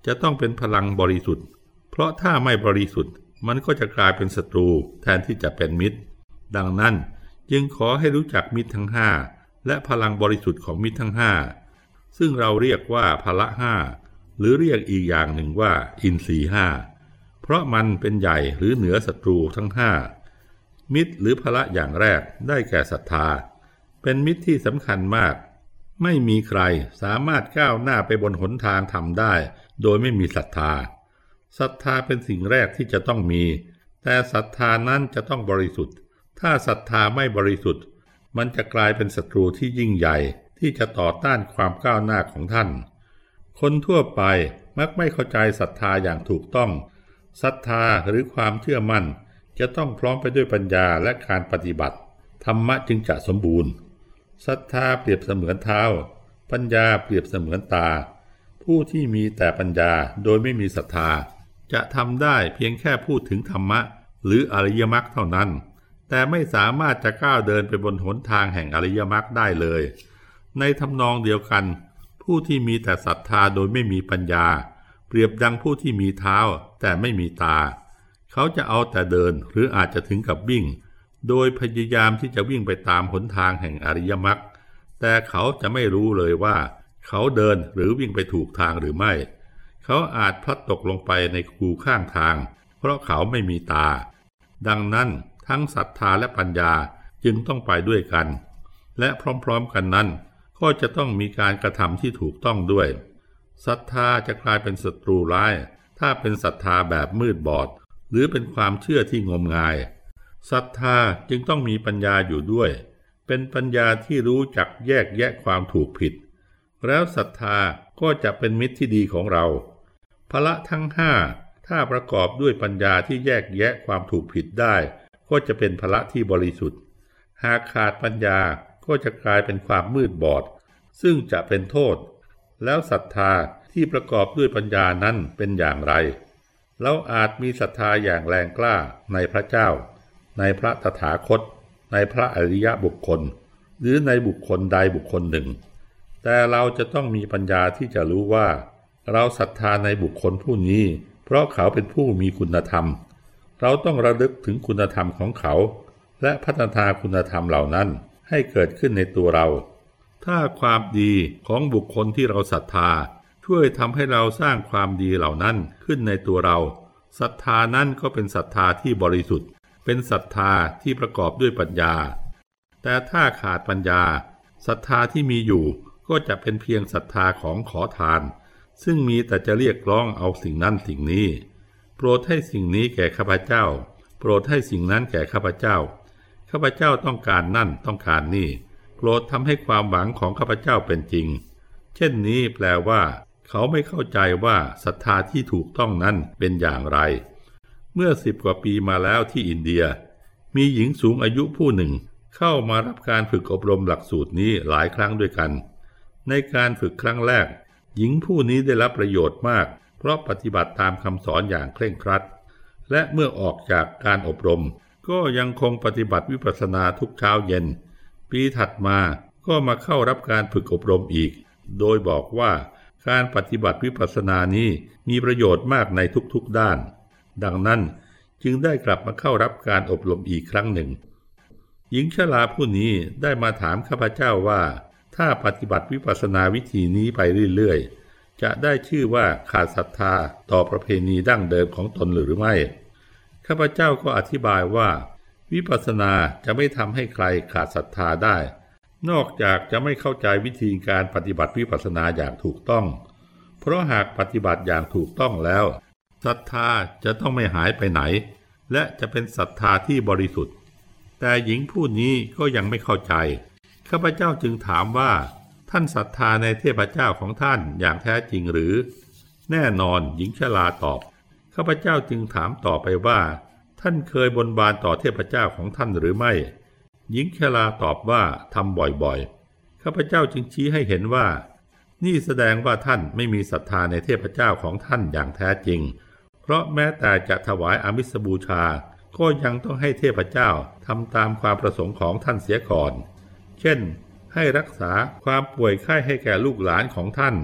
จะต้องเป็นพลังบริสุทธิ์เพราะถ้าไม่บริสุทธิ์มันก็จะกลายเป็นศัตรูแทนที่จะเป็นมิตรดังนั้นจึงขอให้รู้จักมิตรทั้งห้าและพลังบริสุทธิ์ของมิตรทั้งห้าซึ่งเราเรียกว่าพละห้าหรือเรียกอีกอย่างหนึ่งว่าอินทรีย์ห้าเพราะมันเป็นใหญ่หรือเหนือศัตรูทั้งห้ามิตรหรือพละอย่างแรกได้แก่ศรัทธาเป็นมิตรที่สำคัญมากไม่มีใครสามารถก้าวหน้าไปบนหนทางธรรมได้โดยไม่มีศรัทธาศรัทธาเป็นสิ่งแรกที่จะต้องมีแต่ศรัทธานั้นจะต้องบริสุทธิ์ถ้าศรัทธาไม่บริสุทธิ์มันจะกลายเป็นศัตรูที่ยิ่งใหญ่ที่จะต่อต้านความก้าวหน้าของท่านคนทั่วไปมักไม่เข้าใจศรัทธาอย่างถูกต้องศรัทธาหรือความเชื่อมั่นจะต้องพร้อมไปด้วยปัญญาและการปฏิบัติธรรมะจึงจะสมบูรณ์ศรัทธาเปรียบเสมือนเท้าปัญญาเปรียบเสมือนตาผู้ที่มีแต่ปัญญาโดยไม่มีศรัทธาจะทำได้เพียงแค่พูดถึงธรรมะหรืออริยมรรคเท่านั้นแต่ไม่สามารถจะก้าวเดินไปบนหนทางแห่งอริยมรรคได้เลยในทำนองเดียวกันผู้ที่มีแต่ศรัทธาโดยไม่มีปัญญาเปรียบดังผู้ที่มีเท้าแต่ไม่มีตาเขาจะเอาแต่เดินหรืออาจจะถึงกับวิ่งโดยพยายามที่จะวิ่งไปตามหนทางแห่งอริยมรรคแต่เขาจะไม่รู้เลยว่าเขาเดินหรือวิ่งไปถูกทางหรือไม่เขาอาจพลัดตกลงไปในคูข้างทางเพราะเขาไม่มีตาดังนั้นทั้งศรัทธาและปัญญาจึงต้องไปด้วยกันและพร้อมๆกันนั้นก็จะต้องมีการกระทำที่ถูกต้องด้วยศรัทธาจะกลายเป็นศัตรูร้ายถ้าเป็นศรัทธาแบบมืดบอดหรือเป็นความเชื่อที่งมงายศรัทธาจึงต้องมีปัญญาอยู่ด้วยเป็นปัญญาที่รู้จักแยกแยะความถูกผิดแล้วศรัทธาก็จะเป็นมิตรที่ดีของเราพละทั้งห้าถ้าประกอบด้วยปัญญาที่แยกแยะความถูกผิดได้ก็จะเป็นพละที่บริสุทธิ์หากขาดปัญญาก็จะกลายเป็นความมืดบอดซึ่งจะเป็นโทษแล้วศรัทธาที่ประกอบด้วยปัญญานั้นเป็นอย่างไรเราอาจมีศรัทธาอย่างแรงกล้าในพระเจ้าในพระตถาคตในพระอริยบุคคลหรือในบุคคลใดบุคคลหนึ่งแต่เราจะต้องมีปัญญาที่จะรู้ว่าเราศรัทธาในบุคคลผู้นี้เพราะเขาเป็นผู้มีคุณธรรมเราต้องระลึกถึงคุณธรรมของเขาและพัฒนาคุณธรรมเหล่านั้นให้เกิดขึ้นในตัวเราถ้าความดีของบุคคลที่เราศรัทธาช่วยทำให้เราสร้างความดีเหล่านั้นขึ้นในตัวเราศรัทธานั้นก็เป็นศรัทธาที่บริสุทธิ์เป็นศรัทธาที่ประกอบด้วยปัญญาแต่ถ้าขาดปัญญาศรัทธาที่มีอยู่ก็จะเป็นเพียงศรัทธาของขอทานซึ่งมีแต่จะเรียกร้องเอาสิ่งนั้นสิ่งนี้โปรดให้สิ่งนี้แก่ข้าพเจ้าโปรดให้สิ่งนั้นแก่ข้าพเจ้าข้าพเจ้าต้องการนั่นต้องการนี่โปรดทำให้ความหวังของข้าพเจ้าเป็นจริงเช่นนี้แปลว่าเขาไม่เข้าใจว่าศรัทธาที่ถูกต้องนั้นเป็นอย่างไรเมื่อสิบกว่าปีมาแล้วที่อินเดียมีหญิงสูงอายุผู้หนึ่งเข้ามารับการฝึกอบรมหลักสูตรนี้หลายครั้งด้วยกันในการฝึกครั้งแรกหญิงผู้นี้ได้รับประโยชน์มากเพราะปฏิบัติตามคำสอนอย่างเคร่งครัดและเมื่อออกจากการอบรมก็ยังคงปฏิบัติวิปัสสนาทุกเช้าเย็นปีถัดมาก็มาเข้ารับการฝึกอบรมอีกโดยบอกว่าการปฏิบัติวิปัสสนานี้มีประโยชน์มากในทุกๆด้านดังนั้นจึงได้กลับมาเข้ารับการอบรมอีกครั้งหนึ่งหญิงชราผู้นี้ได้มาถามข้าพเจ้าว่าถ้าปฏิบัติวิปัสสนาวิธีนี้ไปเรื่อยๆจะได้ชื่อว่าขาดศรัทธาต่อประเพณีดั้งเดิมของตนหรือไม่ข้าพเจ้าก็อธิบายว่าวิปัสสนาจะไม่ทำให้ใครขาดศรัทธาได้นอกจากจะไม่เข้าใจวิธีการปฏิบัติวิปัสสนาอย่างถูกต้องเพราะหากปฏิบัติอย่างถูกต้องแล้วศรัทธาจะต้องไม่หายไปไหนและจะเป็นศรัทธาที่บริสุทธิ์แต่หญิงผู้นี้ก็ยังไม่เข้าใจข้าพเจ้าจึงถามว่าท่านศรัทธาในเทพเจ้าของท่านอย่างแท้จริงหรือแน่นอนหญิงชราตอบข้าพเจ้าจึงถามต่อไปว่าท่านเคยบนบานต่อเทพเจ้าของท่านหรือไม่หญิงชราตอบว่าทำบ่อยๆข้าพเจ้าจึงชี้ให้เห็นว่านี่แสดงว่าท่านไม่มีศรัทธาในเทพเจ้าของท่านอย่างแท้จริงเพราะแม้แต่จะถวายอามิสบูชาก็ยังต้องให้เทพเจ้าทำตามความประสงค์ของท่านเสียก่อนเช่นให้รักษาความป่วยไข้ให้แก่ลูกหลานของท่าน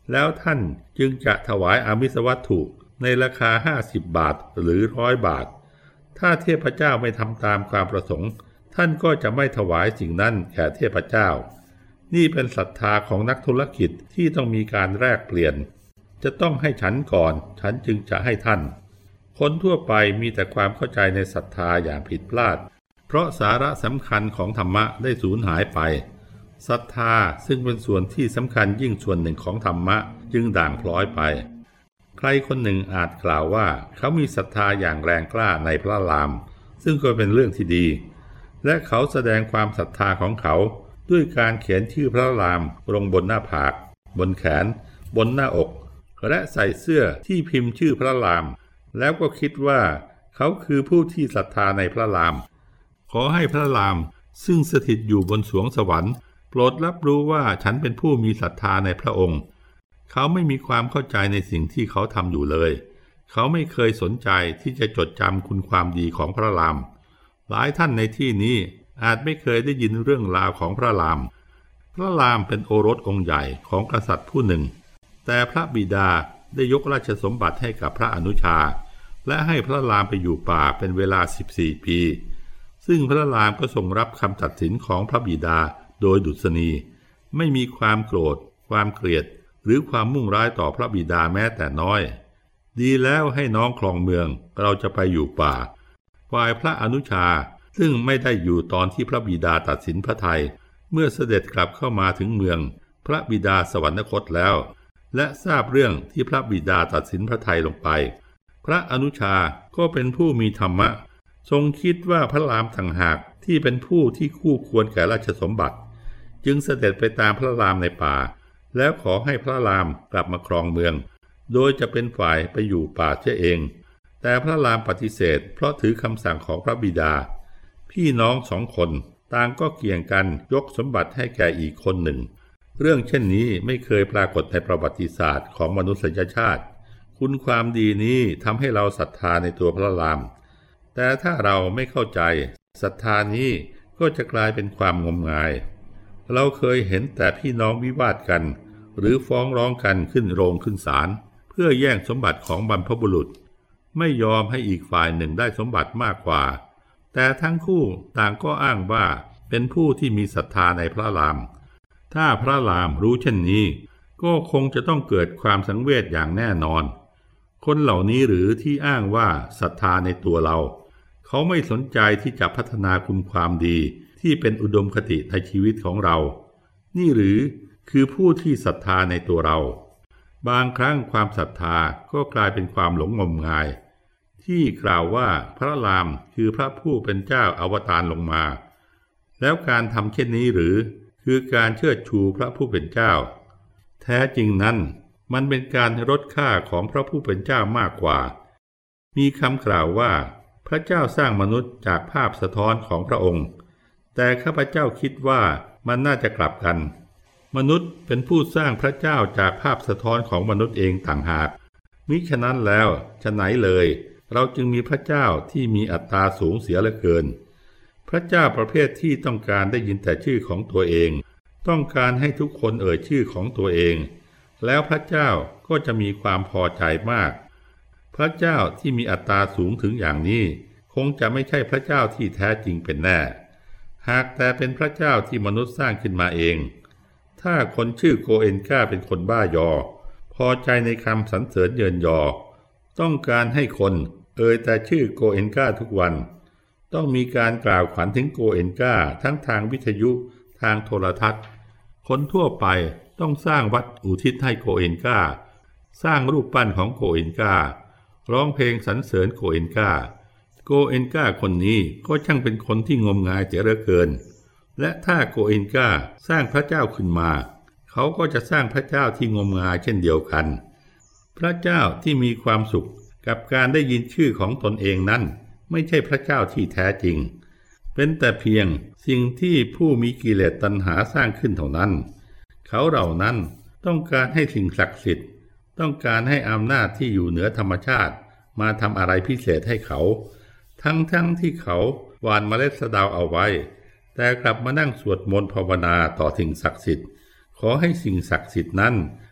แล้วท่านจึงจะถวายอามิสวัตถุในราคาห้าสิบบาทหรือร้อยบาทถ้าเทพเจ้าไม่ทำตามความประสงค์ท่านก็จะไม่ถวายสิ่งนั้นแก่เทพเจ้านี่เป็นศรัทธาของนักธุรกิจที่ต้องมีการแลกเปลี่ยนจะต้องให้ฉันก่อนฉันจึงจะให้ท่านคนทั่วไปมีแต่ความเข้าใจในศรัทธาอย่างผิดพลาดเพราะสาระสำคัญของธรรมะได้สูญหายไปศรัทธาซึ่งเป็นส่วนที่สำคัญยิ่งส่วนหนึ่งของธรรมะจึงด่างพร้อยไปใครคนหนึ่งอาจกล่าวว่าเขามีศรัทธาอย่างแรงกล้าในพระรามซึ่งก็เป็นเรื่องที่ดีและเขาแสดงความศรัทธาของเขาด้วยการเขียนชื่อพระรามลงบนหน้าผากบนแขนบนหน้าอกและใส่เสื้อที่พิมพ์ชื่อพระรามแล้วก็คิดว่าเขาคือผู้ที่ศรัทธาในพระรามขอให้พระรามซึ่งสถิตอยู่บนสวงสวรรค์โปรดรับรู้ว่าฉันเป็นผู้มีศรัทธาในพระองค์เขาไม่มีความเข้าใจในสิ่งที่เขาทำอยู่เลยเขาไม่เคยสนใจที่จะจดจำคุณความดีของพระรามหลายท่านในที่นี้อาจไม่เคยได้ยินเรื่องราวของพระรามพระรามเป็นโอรสองค์ใหญ่ของกษัตริย์ผู้หนึ่งแต่พระบิดาได้ยกราชสมบัติให้กับพระอนุชาและให้พระรามไปอยู่ป่าเป็นเวลาสิบสี่ปีซึ่งพระรามก็ทรงรับคำตัดสินของพระบิดาโดยดุษณีไม่มีความโกรธความเกลียดหรือความมุ่งร้ายต่อพระบิดาแม้แต่น้อยดีแล้วให้น้องครองเมืองเราจะไปอยู่ป่าฝ่ายพระอนุชาซึ่งไม่ได้อยู่ตอนที่พระบิดาตัดสินพระทัยเมื่อเสด็จกลับเข้ามาถึงเมืองพระบิดาสวรรคตแล้วและทราบเรื่องที่พระบิดาตัดสินพระทัยลงไปพระอนุชาก็เป็นผู้มีธรรมะทรงคิดว่าพระรามต่างหากที่เป็นผู้ที่คู่ควรแก่ราชสมบัติจึงเสด็จไปตามพระรามในป่าแล้วขอให้พระรามกลับมาครองเมืองโดยจะเป็นฝ่ายไปอยู่ป่าเสียเองแต่พระรามปฏิเสธเพราะถือคำสั่งของพระบิดาพี่น้องสองคนต่างก็เกี่ยงกันยกสมบัติให้แก่อีกคนหนึ่งเรื่องเช่นนี้ไม่เคยปรากฏในประวัติศาสตร์ของมนุษยชาติคุณความดีนี้ทำให้เราศรัทธาในตัวพระรามแต่ถ้าเราไม่เข้าใจศรัทธานี้ก็จะกลายเป็นความงมงายเราเคยเห็นแต่พี่น้องวิวาทกันหรือฟ้องร้องกันขึ้นโรงขึ้นศาลเพื่อแย่งสมบัติของบรรพบุรุษไม่ยอมให้อีกฝ่ายหนึ่งได้สมบัติมากกว่าแต่ทั้งคู่ต่างก็อ้างว่าเป็นผู้ที่มีศรัทธาในพระรามถ้าพระรามรู้เช่นนี้ก็คงจะต้องเกิดความสังเวชอย่างแน่นอนคนเหล่านี้หรือที่อ้างว่าศรัทธาในตัวเราเขาไม่สนใจที่จะพัฒนาคุณความดีที่เป็นอุดมคติในชีวิตของเรานี่หรือคือผู้ที่ศรัทธาในตัวเราบางครั้งความศรัทธาก็กลายเป็นความหลงงมงายที่กล่าวว่าพระรามคือพระผู้เป็นเจ้าอวตารลงมาแล้วการทำเช่นนี้หรือคือการเชิดชูพระผู้เป็นเจ้าแท้จริงนั้นมันเป็นการลดค่าของพระผู้เป็นเจ้ามากกว่ามีคำกล่าวว่าพระเจ้าสร้างมนุษย์จากภาพสะท้อนของพระองค์แต่ข้าพเจ้าคิดว่ามันน่าจะกลับกันมนุษย์เป็นผู้สร้างพระเจ้าจากภาพสะท้อนของมนุษย์เองต่างหากมิฉะนั้นแล้วฉะไหนเลยเราจึงมีพระเจ้าที่มีอัตตาสูงเสียเหลือเกินพระเจ้าประเภทที่ต้องการได้ยินแต่ชื่อของตัวเองต้องการให้ทุกคนเอ่ยชื่อของตัวเองแล้วพระเจ้าก็จะมีความพอใจมากพระเจ้าที่มีอัตตาสูงถึงอย่างนี้คงจะไม่ใช่พระเจ้าที่แท้จริงเป็นแน่หากแต่เป็นพระเจ้าที่มนุษย์สร้างขึ้นมาเองถ้าคนชื่อโกเอนกาเป็นคนบ้ายอพอใจในคำสรรเสริญเยินยอต้องการให้คนเอ่ยแต่ชื่อโกเอนกาทุกวันต้องมีการกล่าวขวัญถึงโกเอนกาทั้งทางวิทยุทางโทรทัศน์คนทั่วไปต้องสร้างวัดอุทิศให้โกเอนกาสร้างรูปปั้นของโกเอนการ้องเพลงสรรเสริญโกเอนกาโกเอนกาคนนี้ก็ช่างเป็นคนที่งมงายเสียเหลือเกินและถ้าโกเอนกาสร้างพระเจ้าขึ้นมาเขาก็จะสร้างพระเจ้าที่งมงายเช่นเดียวกันพระเจ้าที่มีความสุขกับการได้ยินชื่อของตนเองนั้นไม่ใช่พระเจ้าที่แท้จริงเป็นแต่เพียงสิ่งที่ผู้มีกิเลสตัณหาสร้างขึ้นเท่านั้นเขาเหล่านั้นต้องการให้สิ่งศักดิ์สิทธิ์ต้องการให้อำนาจที่อยู่เหนือธรรมชาติมาทำอะไรพิเศษให้เขาทั้งๆ ท, ที่เขาหว่านเมล็ดสะเดาเอาไว้แต่ แต่กลับมานั่งสวดมนต์ภาวนาต่อสิ่งศักดิ์สิทธิ์ขอให้สิ่งศักดิ์สิทธิ์นั้น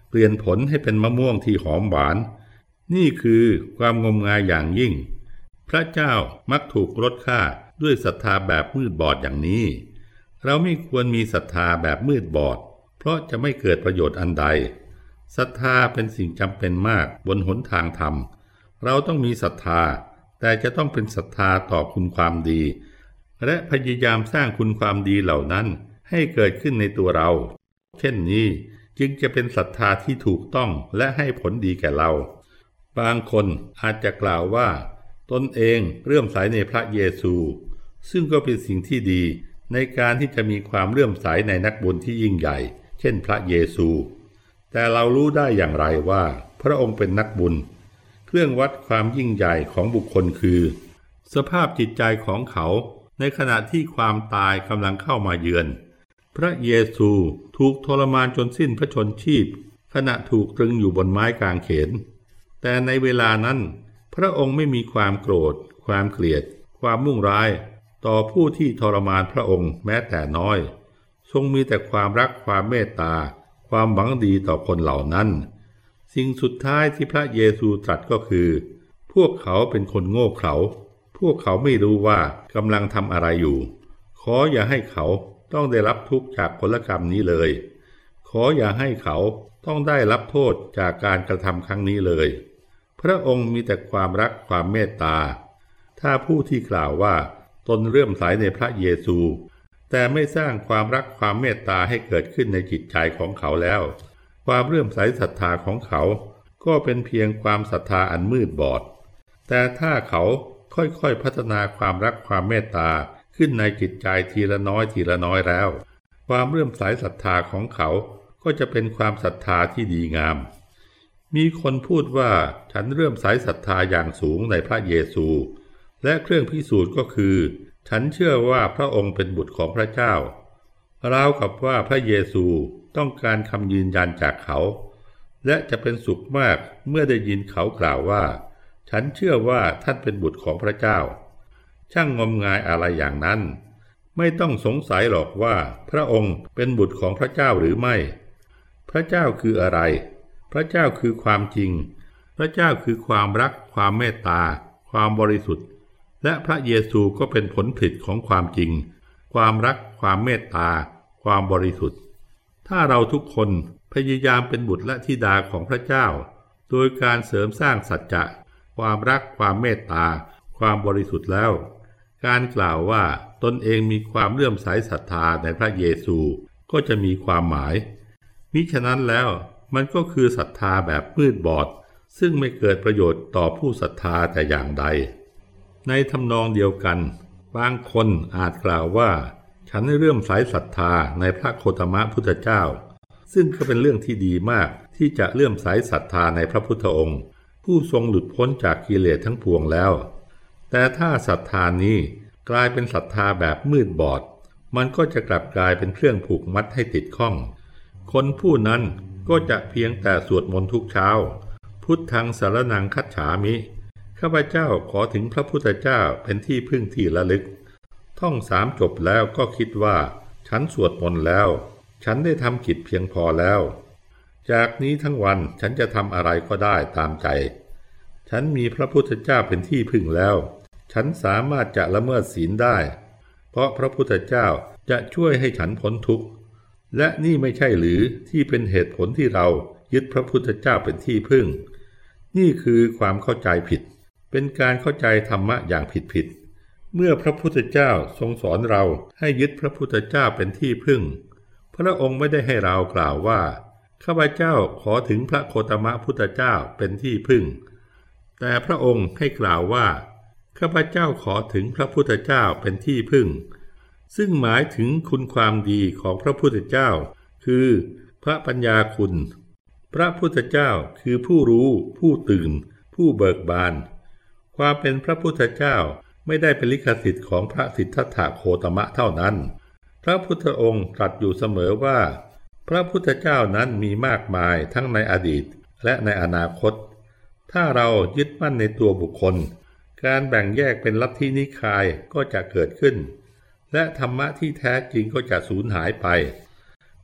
เปลี่ยนผลให้เป็นมะม่วงที่หอมหวานนี่คือความงมงายอย่างยิ่งพระเจ้ามักถูกลดค่าด้วยศรัทธาแบบมืดบอดอย่างนี้เราไม่ควรมีศรัทธาแบบมืดบอดเพราะจะไม่เกิดประโยชน์อันใดศรัทธาเป็นสิ่งจำเป็นมากบนหนทางธรรมเราต้องมีศรัทธาแต่จะต้องเป็นศรัทธาต่อคุณความดีและพยายามสร้างคุณความดีเหล่านั้นให้เกิดขึ้นในตัวเราเช่นนี้จึงจะเป็นศรัทธาที่ถูกต้องและให้ผลดีแก่เราบางคนอาจจะกล่าวว่าตนเองเลื่อมใสในพระเยซูซึ่งก็เป็นสิ่งที่ดีในการที่จะมีความเลื่อมใสในนักบุญที่ยิ่งใหญ่เช่นพระเยซูแต่เรารู้ได้อย่างไรว่าพระองค์เป็นนักบุญเครื่องวัดความยิ่งใหญ่ของบุคคลคือสภาพจิตใจของเขาในขณะที่ความตายกำลังเข้ามาเยือนพระเยซูถูกทรมานจนสิ้นพระชนชีพขณะถูกตรึงอยู่บนไม้กางเขนแต่ในเวลานั้นพระองค์ไม่มีความโกรธความเกลียดความมุ่งร้ายต่อผู้ที่ทรมานพระองค์แม้แต่น้อยทรงมีแต่ความรักความเมตตาความหวังดีต่อคนเหล่านั้นสิ่งสุดท้ายที่พระเยซูตรัสก็คือพวกเขาเป็นคนโง่เขลาพวกเขาไม่รู้ว่ากำลังทำอะไรอยู่ขออย่าให้เขาต้องได้รับทุกข์จากผลกรรมนี้เลยขออย่าให้เขาต้องได้รับโทษจากการกระทำครั้งนี้เลยพระองค์มีแต่ความรักความเมตตาถ้าผู้ที่กล่าวว่าตนเลื่อมใสในพระเยซูแต่ไม่สร้างความรักความเมตตาให้เกิดขึ้นในจิตใจของเขาแล้วความเลื่อมใสศรัทธาของเขาก็เป็นเพียงความศรัทธาอันมืดบอดแต่ถ้าเขาค่อยๆพัฒนาความรักความเมตตาขึ้นในจิตใจทีละน้อยทีละน้อยแล้วความเลื่อมใสศรัทธาของเขาก็จะเป็นความศรัทธาที่ดีงามมีคนพูดว่าฉันเลื่อมใสศรัทธาอย่างสูงในพระเยซูและเครื่องพิสูจน์ก็คือฉันเชื่อว่าพระองค์เป็นบุตรของพระเจ้าราวกับว่าพระเยซูต้องการคำยืนยันจากเขาและจะเป็นสุขมากเมื่อได้ยินเขากล่าวว่าฉันเชื่อว่าท่านเป็นบุตรของพระเจ้าช่างงมงายอะไรอย่างนั้นไม่ต้องสงสัยหรอกว่าพระองค์เป็นบุตรของพระเจ้าหรือไม่พระเจ้าคืออะไรพระเจ้าคือความจริงพระเจ้าคือความรักความเมตตาความบริสุทธิ์และพระเยซูก็เป็นผลผลิตของความจริงความรักความเมตตาความบริสุทธิ์ถ้าเราทุกคนพยายามเป็นบุตรและธิดาของพระเจ้าโดยการเสริมสร้างสัจจะความรักความเมตตาความบริสุทธิ์แล้วการกล่าวว่าตนเองมีความเลื่อมใสศรัทธาในพระเยซูก็จะมีความหมายมิฉะนั้นแล้วมันก็คือศรัทธาแบบมืดบอดซึ่งไม่เกิดประโยชน์ต่อผู้ศรัทธาแต่อย่างใดในทำนองเดียวกันบางคนอาจกล่าวว่าฉันเลื่อมใสศรัทธาในพระโคตมะพุทธเจ้าซึ่งก็เป็นเรื่องที่ดีมากที่จะเลื่อมใสศรัทธาในพระพุทธองค์ผู้ทรงหลุดพ้นจากกิเลสทั้งปวงแล้วแต่ถ้าศรัทธานี้กลายเป็นศรัทธาแบบมืดบอดมันก็จะกลับกลายเป็นเครื่องผูกมัดให้ติดข้องคนผู้นั้นก็จะเพียงแต่สวดมนต์ทุกเช้าพุทธังสรณังคัจฉามิข้าพเจ้าขอถึงพระพุทธเจ้าเป็นที่พึ่งที่ระลึกท่องสามจบแล้วก็คิดว่าฉันสวดมนต์แล้วฉันได้ทำกิจเพียงพอแล้วจากนี้ทั้งวันฉันจะทำอะไรก็ได้ตามใจฉันมีพระพุทธเจ้าเป็นที่พึ่งแล้วฉันสามารถจะละเมิดศีลได้เพราะพระพุทธเจ้าจะช่วยให้ฉันพ้นทุกข์และนี่ไม่ใช่หรือที่เป็นเหตุผลที่เรายึดพระพุทธเจ้าเป็นที่พึ่งนี่คือความเข้าใจผิดเป็นการเข้าใจธรรมะอย่างผิดๆเมื่อพระพุทธเจ้าทรงสอนเราให้ยึดพระพุทธเจ้าเป็นที่พึ่งพระองค์ไม่ได้ให้เรากล่าวว่าข้าพเจ้าขอถึงพระโคตมะพุทธเจ้าเป็นที่พึ่งแต่พระองค์ให้กล่าวว่าข้าพเจ้าขอถึงพระพุทธเจ้าเป็นที่พึ่งซึ่งหมายถึงคุณความดีของพระพุทธเจ้าคือพระปัญญาคุณพระพุทธเจ้าคือผู้รู้ผู้ตื่นผู้เบิกบานความเป็นพระพุทธเจ้าไม่ได้เป็นลิขสิทธิ์ของพระสิทธัตถะโคตมะเท่านั้นพระพุทธองค์ตรัสอยู่เสมอว่าพระพุทธเจ้านั้นมีมากมายทั้งในอดีตและในอนาคตถ้าเรายึดมั่นในตัวบุคคลการแบ่งแยกเป็นลัทธินิกายก็จะเกิดขึ้นและธรรมะที่แท้จริงก็จะสูญหายไป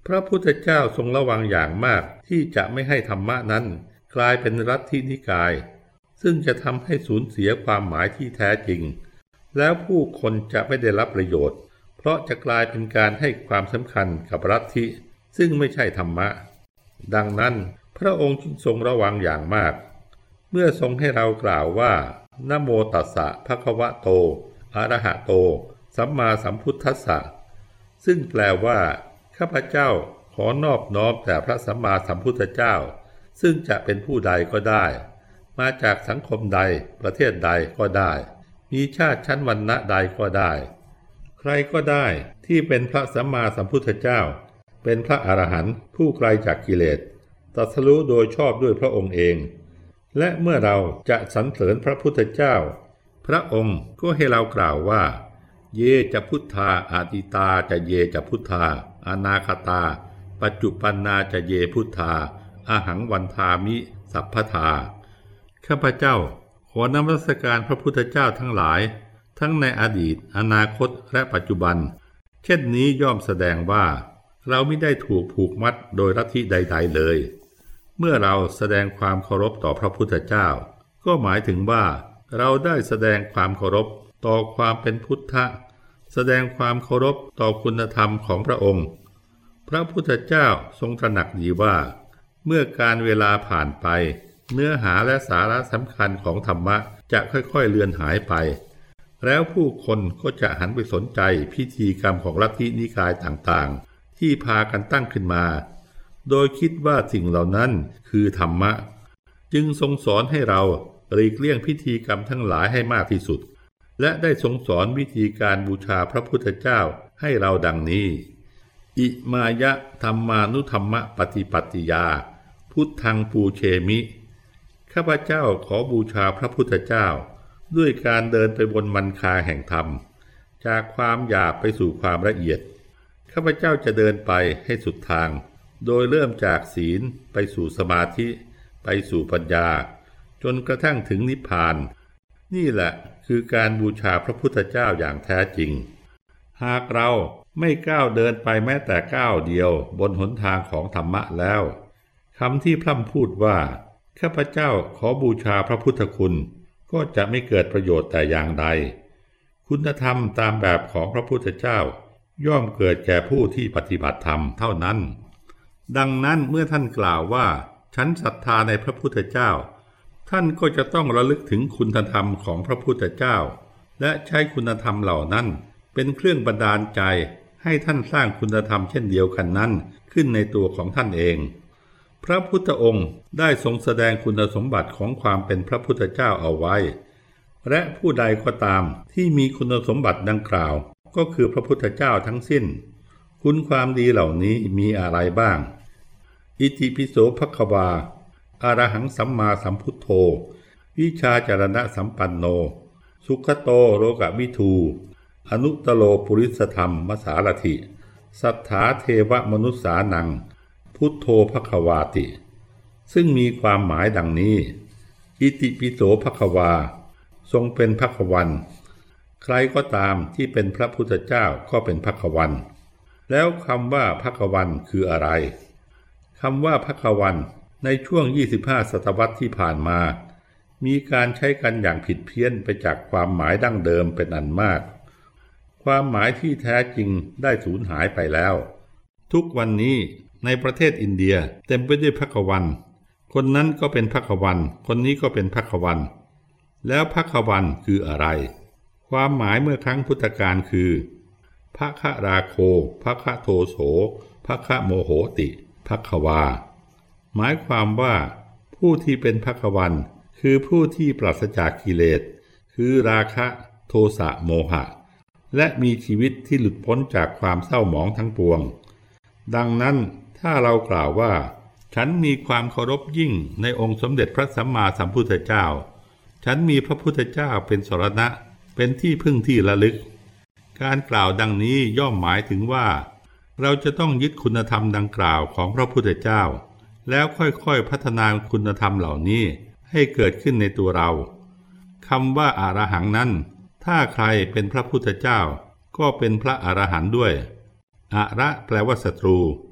พระพุทธเจ้าทรงระวังอย่างมากที่จะไม่ให้ธรรมะนั้นกลายเป็นลัทธินิกายซึ่งจะทำให้สูญเสียความหมายที่แท้จริงแล้วผู้คนจะไม่ได้รับประโยชน์เพราะจะกลายเป็นการให้ความสำคัญกับลัทธิซึ่งไม่ใช่ธรรมะดังนั้นพระองค์จึงทรงระวังอย่างมากเมื่อทรงให้เรากล่าวว่านะโมตัสสะภะคะวะโตอะระหะโตสัมมาสัมพุทธัสสะซึ่งแปลว่าข้าพเจ้าขอนอบน้อมแต่พระสัมมาสัมพุทธเจ้าซึ่งจะเป็นผู้ใดก็ได้มาจากสังคมใดประเทศใดก็ได้มีชาติชั้นวรรณะใดก็ได้ใครก็ได้ที่เป็นพระสัมมาสัมพุทธเจ้าเป็นพระอรหันต์ผู้ไกลจากกิเลสตรัสรู้โดยชอบด้วยพระองค์เองและเมื่อเราจะสรรเสริญพระพุทธเจ้าพระองค์ก็ให้เรากล่าวว่าเยจะพุทธาอาติตาจะเยจะพุทธาอนาคตาปัจจุปันนาจะเยพุทธาอาหังวันทามิสัพพทาข้าพเจ้าขอนมัสการพระพุทธเจ้าทั้งหลายทั้งในอดีตอนาคตและปัจจุบันเช่นนี้ย่อมแสดงว่าเราไม่ได้ถูกผูกมัดโดยลัทธิใดๆเลยเมื่อเราแสดงความเคารพต่อพระพุทธเจ้าก็หมายถึงว่าเราได้แสดงความเคารพต่อความเป็นพุทธะแสดงความเคารพต่อคุณธรรมของพระองค์พระพุทธเจ้าทรงตระหนักดีว่าเมื่อการเวลาผ่านไปเนื้อหาและสาระสำคัญของธรรมะจะค่อยๆเลือนหายไปแล้วผู้คนก็จะหันไปสนใจพิธีกรรมของลัทธินิกายต่างๆที่พากันตั้งขึ้นมาโดยคิดว่าสิ่งเหล่านั้นคือธรรมะจึงทรงสอนให้เราหลีกเลี่ยงพิธีกรรมทั้งหลายให้มากที่สุดและได้ทรงสอนวิธีการบูชาพระพุทธเจ้าให้เราดังนี้อิมายะธรรมานุธรรมปฏิปัตติยาพุทธังปูเชมิข้าพเจ้าขอบูชาพระพุทธเจ้าด้วยการเดินไปบนมันคาแห่งธรรมจากความหยาบไปสู่ความละเอียดข้าพเจ้าจะเดินไปให้สุดทางโดยเริ่มจากศีลไปสู่สมาธิไปสู่ปัญญาจนกระทั่งถึงนิพพานนี่แหละคือการบูชาพระพุทธเจ้าอย่างแท้จริงหากเราไม่ก้าวเดินไปแม้แต่ก้าวเดียวบนหนทางของธรรมะแล้วคำที่พร่ำพูดว่าข้าพเจ้าขอบูชาพระพุทธคุณก็จะไม่เกิดประโยชน์แต่อย่างใดคุณธรรมตามแบบของพระพุทธเจ้าย่อมเกิดแก่ผู้ที่ปฏิบัติธรรมเท่านั้นดังนั้นเมื่อท่านกล่าวว่าฉันศรัทธาในพระพุทธเจ้าท่านก็จะต้องระลึกถึงคุณธรรมของพระพุทธเจ้าและใช้คุณธรรมเหล่านั้นเป็นเครื่องบันดาลใจให้ท่านสร้างคุณธรรมเช่นเดียวกันนั้นขึ้นในตัวของท่านเองพระพุทธองค์ได้ทรงแสดงคุณสมบัติของความเป็นพระพุทธเจ้าเอาไว้และผู้ใดก็ตามที่มีคุณสมบัติดังกล่าวก็คือพระพุทธเจ้าทั้งสิ้นคุณความดีเหล่านี้มีอะไรบ้างอิติปิโสภควาอรหังสัมมาสัมพุทโธวิชาจารณะสัมปันโนสุขโตโลกวิทูอนุตโลปุริสธรรมมสารถิสัทธาเทวมนุษสานังพุทโธภควาติซึ่งมีความหมายดังนี้อิติปิโสภควาทรงเป็นภควันใครก็ตามที่เป็นพระพุทธเจ้าก็เป็นภควันแล้วคำว่าภควันคืออะไรคำว่าภควันในช่วงยี่สิบห้าศตวรรษที่ผ่านมามีการใช้กันอย่างผิดเพี้ยนไปจากความหมายดั้งเดิมเป็นอันมากความหมายที่แท้จริงได้สูญหายไปแล้วทุกวันนี้ในประเทศอินเดียเต็มไปด้วยภควันคนนั้นก็เป็นภควันคนนี้ก็เป็นภควันแล้วภควันคืออะไรความหมายเมื่อครั้งพุทธกาลคือภคราโคภคโทโสภคโมโหติภควาหมายความว่าผู้ที่เป็นภควันคือผู้ที่ปราศจากกิเลสคือราคะโทสะโมหะและมีชีวิตที่หลุดพ้นจากความเศร้าหมองทั้งปวงดังนั้นถ้าเรากล่าวว่าฉันมีความเคารพยิ่งในองค์สมเด็จพระสัมมาสัมพุทธเจ้าฉันมีพระพุทธเจ้าเป็นสรณะเป็นที่พึ่งที่ระลึกการกล่าวดังนี้ย่อมหมายถึงว่าเราจะต้องยึดคุณธรรมดังกล่าวของพระพุทธเจ้าแล้วค่อยๆพัฒนาคุณธรรมเหล่านี้ให้เกิดขึ้นในตัวเราคำว่าอรหังนั้นถ้าใครเป็นพระพุทธเจ้าก็เป็นพระอรหันต์ด้วยอระแปลว่าศัตรู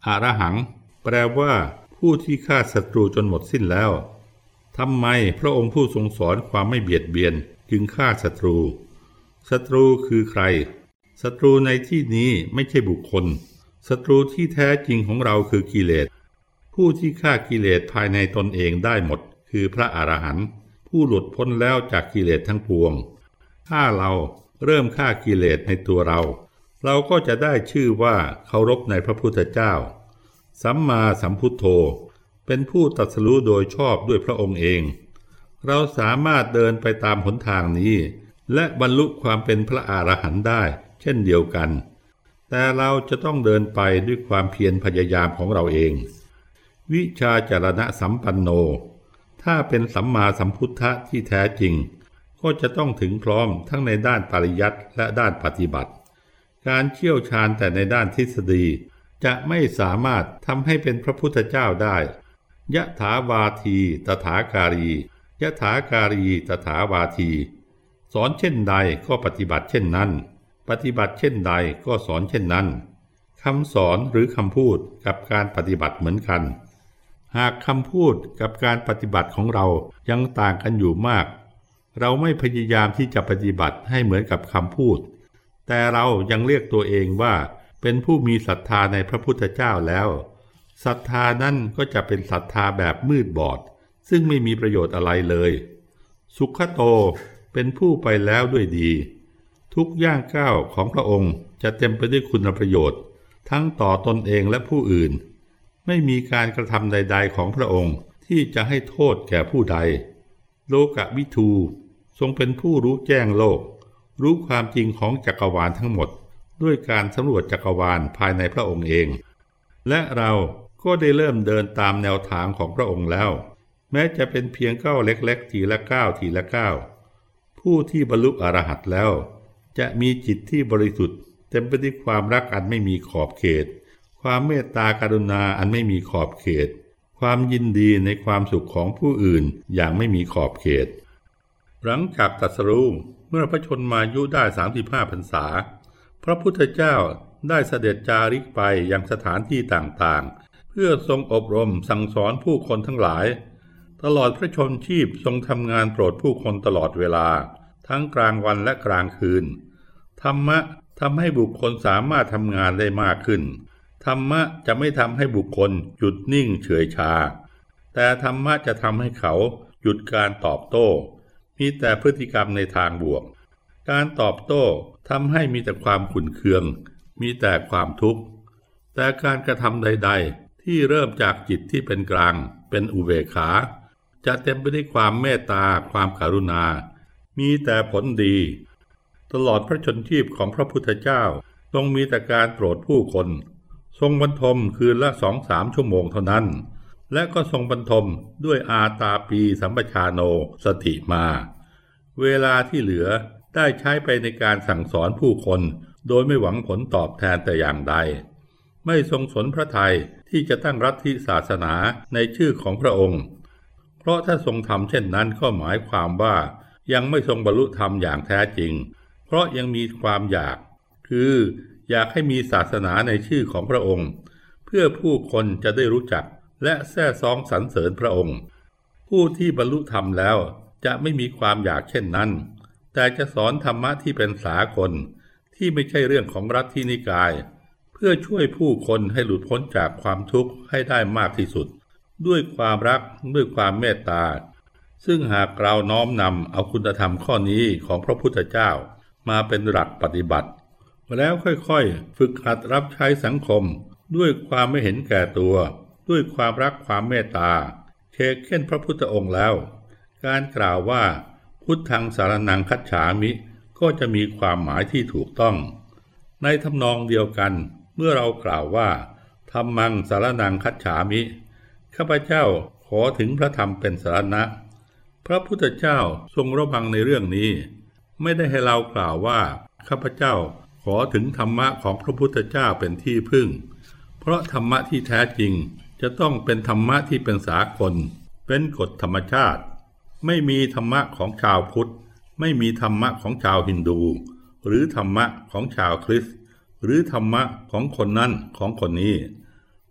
อรหังแปลว่าผู้ที่ฆ่าศัตรูจนหมดสิ้นแล้วทำไมพระองค์ผู้ทรงสอนความไม่เบียดเบียนจึงฆ่าศัตรูศัตรูคือใครศัตรูในที่นี้ไม่ใช่บุคคลศัตรูที่แท้จริงของเราคือกิเลสผู้ที่ฆ่ากิเลสภายในตนเองได้หมดคือพระอรหันต์ผู้หลุดพ้นแล้วจากกิเลสทั้งปวงถ้าเราเริ่มฆ่ากิเลสในตัวเราเราก็จะได้ชื่อว่าเคารพในพระพุทธเจ้าสัมมาสัมพุทโธเป็นผู้ตรัสรู้โดยชอบด้วยพระองค์เองเราสามารถเดินไปตามหนทางนี้และบรรลุความเป็นพระอรหันต์ได้เช่นเดียวกันแต่เราจะต้องเดินไปด้วยความเพียรพยายามของเราเองวิชาจารณะสัมปันโนถ้าเป็นสัมมาสัมพุทธะที่แท้จริงก็จะต้องถึงพร้อมทั้งในด้านปริยัติและด้านปฏิบัติการเชี่ยวชาญแต่ในด้านทฤษฎีจะไม่สามารถทำให้เป็นพระพุทธเจ้าได้ยะถาวาทีตถาการียะถาการีตถาวาทีสอนเช่นใดก็ปฏิบัติเช่นนั้นปฏิบัติเช่นใดก็สอนเช่นนั้นคำสอนหรือคำพูดกับการปฏิบัติเหมือนกันหากคำพูดกับการปฏิบัติของเรายังต่างกันอยู่มากเราไม่พยายามที่จะปฏิบัติให้เหมือนกับคำพูดแต่เรายังเรียกตัวเองว่าเป็นผู้มีศรัทธาในพระพุทธเจ้าแล้วศรัทธานั่นก็จะเป็นศรัทธาแบบมืดบอดซึ่งไม่มีประโยชน์อะไรเลยสุขโตเป็นผู้ไปแล้วด้วยดีทุกย่างก้าวของพระองค์จะเต็มไปด้วยคุณประโยชน์ทั้งต่อตนเองและผู้อื่นไม่มีการกระทำใดๆของพระองค์ที่จะให้โทษแก่ผู้ใดโลกวิทูทรงเป็นผู้รู้แจ้งโลกรู้ความจริงของจักรวาลทั้งหมดด้วยการสำรวจจักรวาลภายในพระองค์เองและเราก็ได้เริ่มเดินตามแนวทางของพระองค์แล้วแม้จะเป็นเพียงก้าวเล็กๆทีละก้าวทีละก้าวผู้ที่บรรลุอรหันต์แล้วจะมีจิตที่บริสุทธิ์เต็มไปด้วยความรักอันไม่มีขอบเขตความเมตตากรุณาอันไม่มีขอบเขตความยินดีในความสุขของผู้อื่นอย่างไม่มีขอบเขตหลังจากตรัสรู้เมื่อพระชนมายุได้สามสิบห้าพรรษาพระพุทธเจ้าได้เสด็จจาริกไปยังสถานที่ต่างๆเพื่อทรงอบรมสั่งสอนผู้คนทั้งหลายตลอดพระชนชีพทรงทำงานโปรดผู้คนตลอดเวลาทั้งกลางวันและกลางคืนธรรมะทำให้บุคคลสามารถทำงานได้มากขึ้นธรรมะจะไม่ทำให้บุคคลหยุดนิ่งเฉยชาแต่ธรรมะจะทำให้เขาหยุดการตอบโต้มีแต่พฤติกรรมในทางบวกการตอบโต้ทำให้มีแต่ความขุ่นเคืองมีแต่ความทุกข์แต่การกระทำใดๆที่เริ่มจากจิตที่เป็นกลางเป็นอุเบกขาจะเต็มไปด้วยความเมตตาความกรุณามีแต่ผลดีตลอดพระชนชีพของพระพุทธเจ้าทรงมีแต่การโปรดผู้คนทรงบรรทมคืนละสองสามชั่วโมงเท่านั้นและก็ทรงบรรทมด้วยอาตาปีสัมปชาโนสติมาเวลาที่เหลือได้ใช้ไปในการสั่งสอนผู้คนโดยไม่หวังผลตอบแทนแต่อย่างใดไม่ทรงสนพระทัยที่จะตั้งลัทธิศาสนาในชื่อของพระองค์เพราะถ้าทรงทำเช่นนั้นก็หมายความว่ายังไม่ทรงบรรลุธรรมอย่างแท้จริงเพราะยังมีความอยากคืออยากให้มีศาสนาในชื่อของพระองค์เพื่อผู้คนจะได้รู้จักและแซ่ซ้องสรรเสริญพระองค์ผู้ที่บรรลุธรรมแล้วจะไม่มีความอยากเช่นนั้นแต่จะสอนธรรมะที่เป็นสากลที่ไม่ใช่เรื่องของรัฐที่นิกายเพื่อช่วยผู้คนให้หลุดพ้นจากความทุกข์ให้ได้มากที่สุดด้วยความรักด้วยความเมตตาซึ่งหากเราน้อมนำเอาคุณธรรมข้อนี้ของพระพุทธเจ้ามาเป็นหลักปฏิบัติแล้วค่อยๆฝึกหัดรับใช้สังคมด้วยความไม่เห็นแก่ตัวด้วยความรักความเมตตาเช่นเช่นพระพุทธองค์แล้วการกล่าวว่าพุทธังสารนังคัจฉามิก็จะมีความหมายที่ถูกต้องในทำนองเดียวกันเมื่อเรากล่าวว่าธัมมังสารนังคัจฉามิข้าพเจ้าขอถึงพระธรรมเป็นสรณะพระพุทธเจ้าทรงระวังในเรื่องนี้ไม่ได้ให้เรากล่าวว่าข้าพเจ้าขอถึงธรรมะของพระพุทธเจ้าเป็นที่พึ่งเพราะธรรมะที่แท้จริงจะต้องเป็นธรรมะที่เป็นสากลเป็นกฎธรรมชาติไม่มีธรรมะของชาวพุทธไม่มีธรรมะของชาวฮินดูหรือธรรมะของชาวคริสต์หรือธรรมะของคนนั้นของคนนี้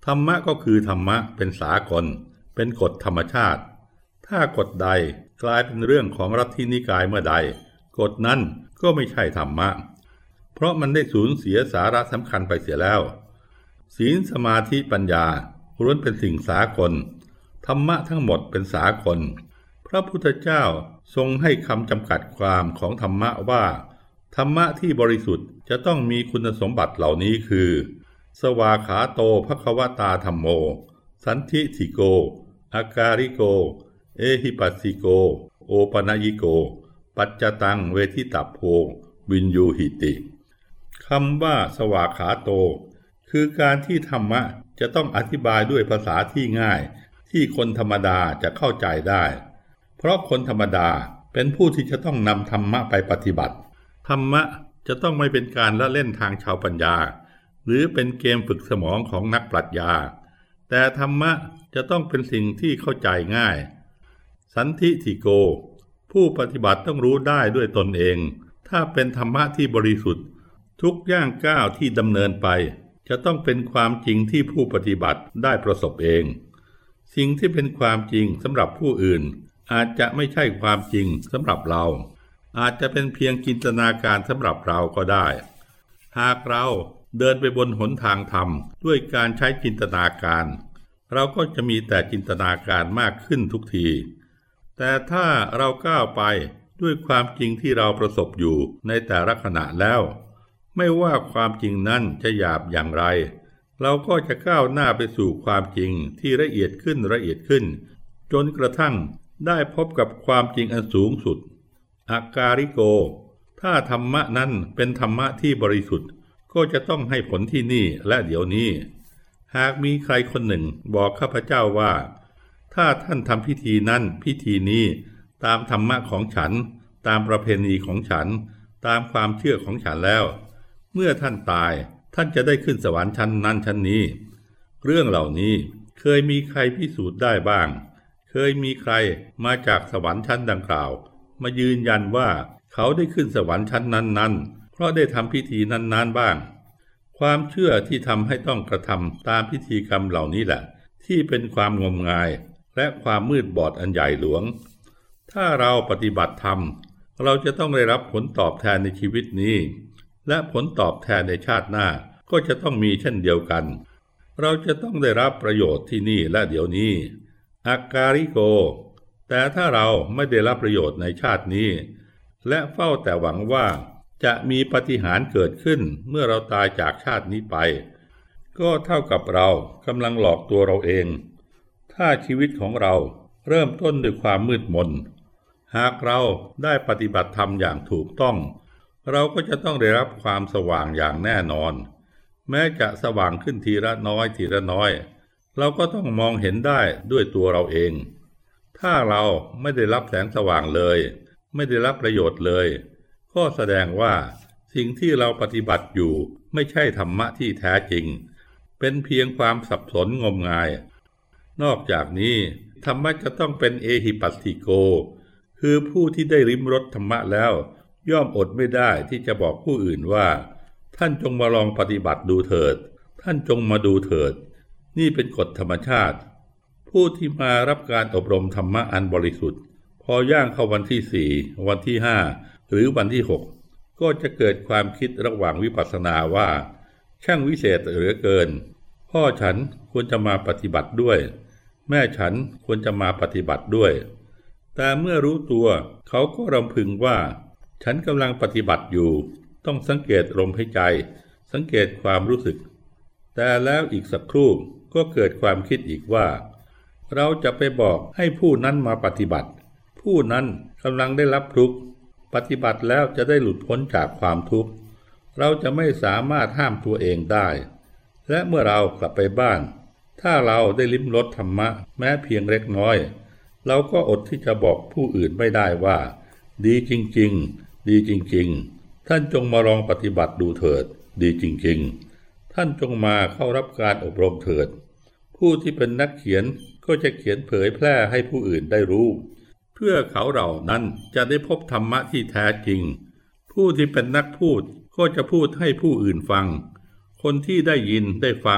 ธรรมะก็คือธรรมะเป็นสากลเป็นกฎธรรมชาติถ้ากฎใดกลายเป็นเรื่องของลัทธินิกายเมื่อใดกฎนั้นก็ไม่ใช่ธรรมะเพราะมันได้สูญเสียสาระสำคัญไปเสียแล้วศีลสมาธิปัญญาล้วนเป็นสิ่งสากลธรรมะทั้งหมดเป็นสากลพระพุทธเจ้าทรงให้คำจำกัดความของธรรมะว่าธรรมะที่บริสุทธิ์จะต้องมีคุณสมบัติเหล่านี้คือสวาขาโตภควตาธัมโมสันทิฏฐิโกอาการิโกเอหิปัสสิโกโอปนัยิโกปัจจตังเวทิตัพโพวินยูหิติคำว่าสวาขาโตคือการที่ธรรมะจะต้องอธิบายด้วยภาษาที่ง่ายที่คนธรรมดาจะเข้าใจได้เพราะคนธรรมดาเป็นผู้ที่จะต้องนำธรรมะไปปฏิบัติธรรมะจะต้องไม่เป็นการละเล่นทางชาวปัญญาหรือเป็นเกมฝึกสมองของนักปรัชญาแต่ธรรมะจะต้องเป็นสิ่งที่เข้าใจง่ายสันทิฏฐิโกผู้ปฏิบัติต้องรู้ได้ด้วยตนเองถ้าเป็นธรรมะที่บริสุทธิ์ทุกย่างก้าวที่ดำเนินไปจะต้องเป็นความจริงที่ผู้ปฏิบัติได้ประสบเองสิ่งที่เป็นความจริงสำหรับผู้อื่นอาจจะไม่ใช่ความจริงสำหรับเราอาจจะเป็นเพียงจินตนาการสำหรับเราก็ได้หากเราเดินไปบนหนทางธรรมด้วยการใช้จินตนาการเราก็จะมีแต่จินตนาการมากขึ้นทุกทีแต่ถ้าเราก้าวไปด้วยความจริงที่เราประสบอยู่ในแต่ละขณะแล้วไม่ว่าความจริงนั้นจะหยาบอย่างไรเราก็จะก้าวหน้าไปสู่ความจริงที่ละเอียดขึ้นละเอียดขึ้นจนกระทั่งได้พบกับความจริงอันสูงสุดอาการิโกถ้าธรรมะนั้นเป็นธรรมะที่บริสุทธิ์ก็จะต้องให้ผลที่นี่และเดี๋ยวนี้หากมีใครคนหนึ่งบอกข้าพเจ้าว่าถ้าท่านทำพิธีนั้นพิธีนี้ตามธรรมะของฉันตามประเพณีของฉันตามความเชื่อของฉันแล้วเมื่อท่านตายท่านจะได้ขึ้นสวรรค์ชั้นนั้นชั้นนี้เรื่องเหล่านี้เคยมีใครพิสูจน์ได้บ้างเคยมีใครมาจากสวรรค์ชั้นดังกล่าวมายืนยันว่าเขาได้ขึ้นสวรรค์ชั้นนั้นๆเพราะได้ทำพิธีนั้นๆบ้างความเชื่อที่ทำให้ต้องกระทำตามพิธีกรรมเหล่านี้แหละที่เป็นความงมงายและความมืดบอดอันใหญ่หลวงถ้าเราปฏิบัติธรรมเราจะต้องได้รับผลตอบแทนในชีวิตนี้และผลตอบแทนในชาติหน้าก็จะต้องมีเช่นเดียวกันเราจะต้องได้รับประโยชน์ที่นี่และเดี๋ยวนี้อาการิโกแต่ถ้าเราไม่ได้รับประโยชน์ในชาตินี้และเฝ้าแต่หวังว่าจะมีปาฏิหาริย์เกิดขึ้นเมื่อเราตายจากชาตินี้ไปก็เท่ากับเรากำลังหลอกตัวเราเองถ้าชีวิตของเราเริ่มต้นด้วยความมืดมนหากเราได้ปฏิบัติธรรมอย่างถูกต้องเราก็จะต้องได้รับความสว่างอย่างแน่นอนแม้จะสว่างขึ้นทีละน้อยทีละน้อยเราก็ต้องมองเห็นได้ด้วยตัวเราเองถ้าเราไม่ได้รับแสงสว่างเลยไม่ได้รับประโยชน์เลยก็แสดงว่าสิ่งที่เราปฏิบัติอยู่ไม่ใช่ธรรมะที่แท้จริงเป็นเพียงความสับสนงมงายนอกจากนี้ธรรมะจะต้องเป็นเอหิปัสสิโกคือผู้ที่ได้ลิ้มรสธรรมะแล้วย่อมอดไม่ได้ที่จะบอกผู้อื่นว่าท่านจงมาลองปฏิบัติดูเถิดท่านจงมาดูเถิดนี่เป็นกฎธรรมชาติผู้ที่มารับการอบรมธรรมะอันบริสุทธิ์พอย่างเข้าวันที่สี่วันที่ห้าหรือวันที่หกก็จะเกิดความคิดระหว่างวิปัสสนาว่าช่างวิเศษเหลือเกินพ่อฉันควรจะมาปฏิบัติด้วยแม่ฉันควรจะมาปฏิบัติด้วยแต่เมื่อรู้ตัวเขาก็รำพึงว่าฉันกำลังปฏิบัติอยู่ต้องสังเกตลมหายใจสังเกตความรู้สึกแต่แล้วอีกสักครู่ก็เกิดความคิดอีกว่าเราจะไปบอกให้ผู้นั้นมาปฏิบัติผู้นั้นกำลังได้รับทุกข์ปฏิบัติแล้วจะได้หลุดพ้นจากความทุกข์เราจะไม่สามารถห้ามตัวเองได้และเมื่อเรากลับไปบ้านถ้าเราได้ลิ้มรสธรรมะแม้เพียงเล็กน้อยเราก็อดที่จะบอกผู้อื่นไม่ได้ว่าดีจริงๆดีจริงๆท่านจงมาลองปฏิบัติดูเถิดดีจริงๆท่านจงมาเข้ารับการอบรมเถิดผู้ที่เป็นนักเขียนก็จะเขียนเผยแพร่ให้ผู้อื่นได้รู้เพื่อเขาเหล่านั้นจะได้พบธรรมะที่แท้จริงผู้ที่เป็นนักพูดก็จะพูดให้ผู้อื่นฟังคนที่ได้ยินได้ฟัง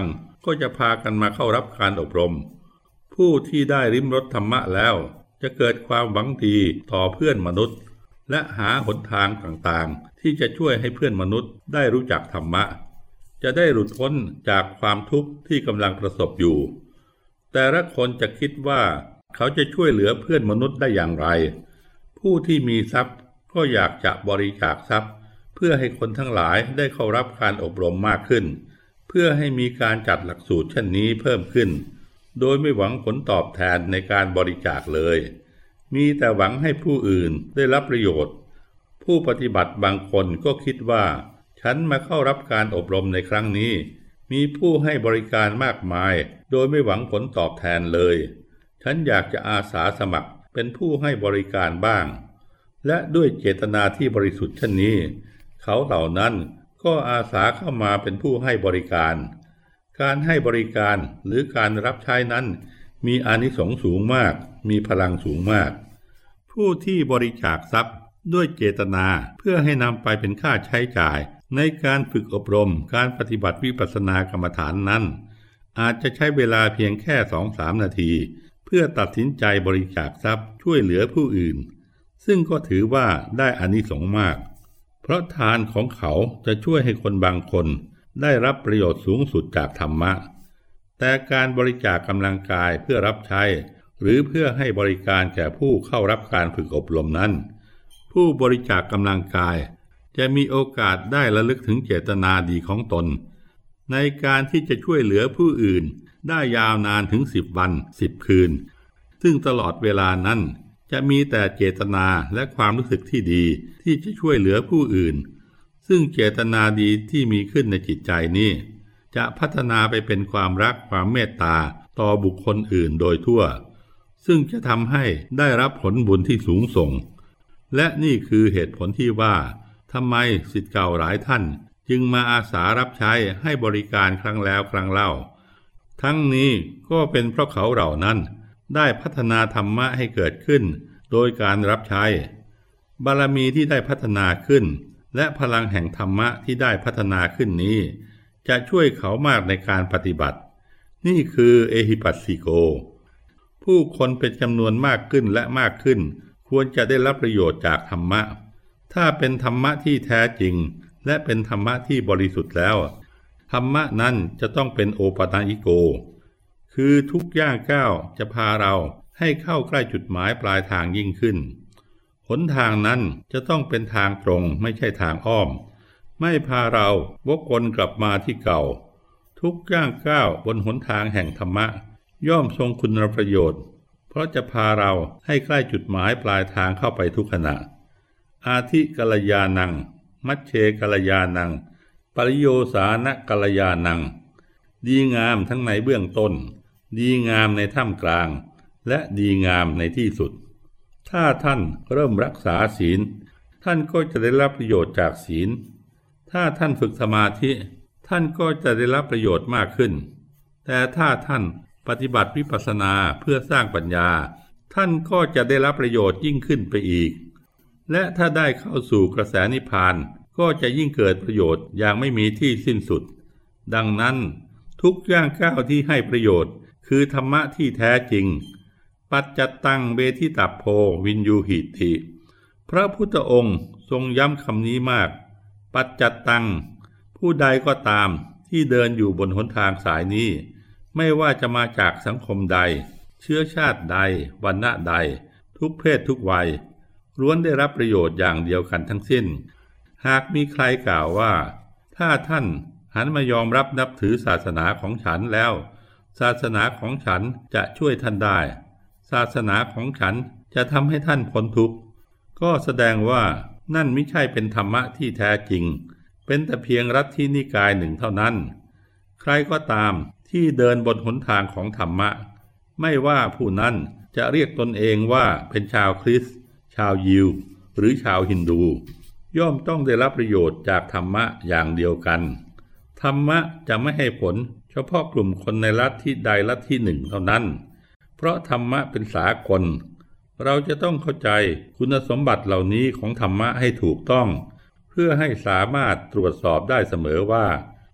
ก็จะพากันมาเข้ารับการอบรมผู้ที่ได้ริมรสธรรมะแล้วจะเกิดความหวังดีต่อเพื่อนมนุษย์และหาหนทางต่างๆที่จะช่วยให้เพื่อนมนุษย์ได้รู้จักธรรมะจะได้หลุดพ้นจากความทุกข์ที่กำลังประสบอยู่แต่ละคนจะคิดว่าเขาจะช่วยเหลือเพื่อนมนุษย์ได้อย่างไรผู้ที่มีทรัพย์ก็อยากจะบริจาคทรัพย์เพื่อให้คนทั้งหลายได้เข้ารับการอบรมมากขึ้นเพื่อให้มีการจัดหลักสูตรเช่นนี้เพิ่มขึ้นโดยไม่หวังผลตอบแทนในการบริจาคเลยมีแต่หวังให้ผู้อื่นได้รับประโยชน์ผู้ปฏิบัติบางคนก็คิดว่าฉันมาเข้ารับการอบรมในครั้งนี้มีผู้ให้บริการมากมายโดยไม่หวังผลตอบแทนเลยฉันอยากจะอาสาสมัครเป็นผู้ให้บริการบ้างและด้วยเจตนาที่บริสุทธิ์เช่นนี้เขาเหล่านั้นก็อาสาเข้ามาเป็นผู้ให้บริการการให้บริการหรือการรับใช้นั้นมีอานิสงส์สูงมากมีพลังสูงมากผู้ที่บริจาคทรัพย์ด้วยเจตนาเพื่อให้นำไปเป็นค่าใช้จ่ายในการฝึกอบรมการปฏิบัติวิปัสสนากรรมฐานนั้นอาจจะใช้เวลาเพียงแค่ สองถึงสาม นาทีเพื่อตัดสินใจบริจาคทรัพย์ช่วยเหลือผู้อื่นซึ่งก็ถือว่าได้อานิสงส์มากเพราะทานของเขาจะช่วยให้คนบางคนได้รับประโยชน์สูงสุดจากธรรมะแต่การบริจาคกำลังกายเพื่อรับใช้หรือเพื่อให้บริการแก่ผู้เข้ารับการฝึกอบรมนั้นผู้บริจาคกำลังกายจะมีโอกาสได้ระลึกถึงเจตนาดีของตนในการที่จะช่วยเหลือผู้อื่นได้ยาวนานถึงสิบวันสิบคืนซึ่งตลอดเวลานั้นจะมีแต่เจตนาและความรู้สึกที่ดีที่จะช่วยเหลือผู้อื่นซึ่งเจตนาดีที่มีขึ้นในจิตใจนี้จะพัฒนาไปเป็นความรักความเมตตาต่อบุคคลอื่นโดยทั่วซึ่งจะทำให้ได้รับผลบุญที่สูงส่งและนี่คือเหตุผลที่ว่าทำไมศิษย์เก่าหลายท่านจึงมาอาสารับใช้ให้บริการครั้งแล้วครั้งเล่าทั้งนี้ก็เป็นเพราะเขาเหล่านั้นได้พัฒนาธรรมะให้เกิดขึ้นโดยการรับใช้บารมีที่ได้พัฒนาขึ้นและพลังแห่งธรรมะที่ได้พัฒนาขึ้นนี้จะช่วยเขามากในการปฏิบัตินี่คือเอหิปัสสิโกผู้คนเป็นจำนวนมากขึ้นและมากขึ้นควรจะได้รับประโยชน์จากธรรมะถ้าเป็นธรรมะที่แท้จริงและเป็นธรรมะที่บริสุทธิ์แล้วธรรมะนั้นจะต้องเป็นโอปัฏญิโกคือทุกย่างก้าวจะพาเราให้เข้าใกล้จุดหมายปลายทางยิ่งขึ้นหนทางนั้นจะต้องเป็นทางตรงไม่ใช่ทางอ้อมไม่พาเราวกวนกลับมาที่เก่าทุกย่างก้าวบนหนทางแห่งธรรมะย่อมทรงคุณประโยชน์เพราะจะพาเราให้ใกล้จุดหมายปลายทางเข้าไปทุกขณะอาทิกัลยาณังมัชเชกัลยาณังปริโยสานกัลยาณังดีงามทั้งในเบื้องต้นดีงามในท่ามกลางและดีงามในที่สุดถ้าท่านเริ่มรักษาศีลท่านก็จะได้รับประโยชน์จากศีลถ้าท่านฝึกสมาธิท่านก็จะได้รับประโยชน์มากขึ้นแต่ถ้าท่านปฏิบัติวิปัสสนาเพื่อสร้างปัญญาท่านก็จะได้รับประโยชน์ยิ่งขึ้นไปอีกและถ้าได้เข้าสู่กระแสนิพพานก็จะยิ่งเกิดประโยชน์อย่างไม่มีที่สิ้นสุดดังนั้นทุกย่างก้าวที่ให้ประโยชน์คือธรรมะที่แท้จริงปัจจัตตังเวทิตัพโพวินยูหิติพระพุทธองค์ทรงย้ำคำนี้มากปัจจัตตังผู้ใดก็ตามที่เดินอยู่บนหนทางสายนี้ไม่ว่าจะมาจากสังคมใดเชื้อชาติใดวรรณะใดทุกเพศทุกวัยล้วนได้รับประโยชน์อย่างเดียวกันทั้งสิ้นหากมีใครกล่าวว่าถ้าท่านหันมายอมรับนับถือศาสนาของฉันแล้วศาสนาของฉันจะช่วยท่านได้ศาสนาของฉันจะทำให้ท่านพ้นทุกข์ก็แสดงว่านั่นไม่ใช่เป็นธรรมะที่แท้จริงเป็นแต่เพียงลัทธินิกายหนึ่งเท่านั้นใครก็ตามที่เดินบนหนทางของธรรมะไม่ว่าผู้นั้นจะเรียกตนเองว่าเป็นชาวคริสต์ชาวยิวหรือชาวฮินดูย่อมต้องได้รับประโยชน์จากธรรมะอย่างเดียวกันธรรมะจะไม่ให้ผลเฉพาะกลุ่มคนในลัทธิใดลัทธิหนึ่งเท่านั้นเพราะธรรมะเป็นสากลเราจะต้องเข้าใจคุณสมบัติเหล่านี้ของธรรมะให้ถูกต้องเพื่อให้สามารถตรวจสอบได้เสมอว่า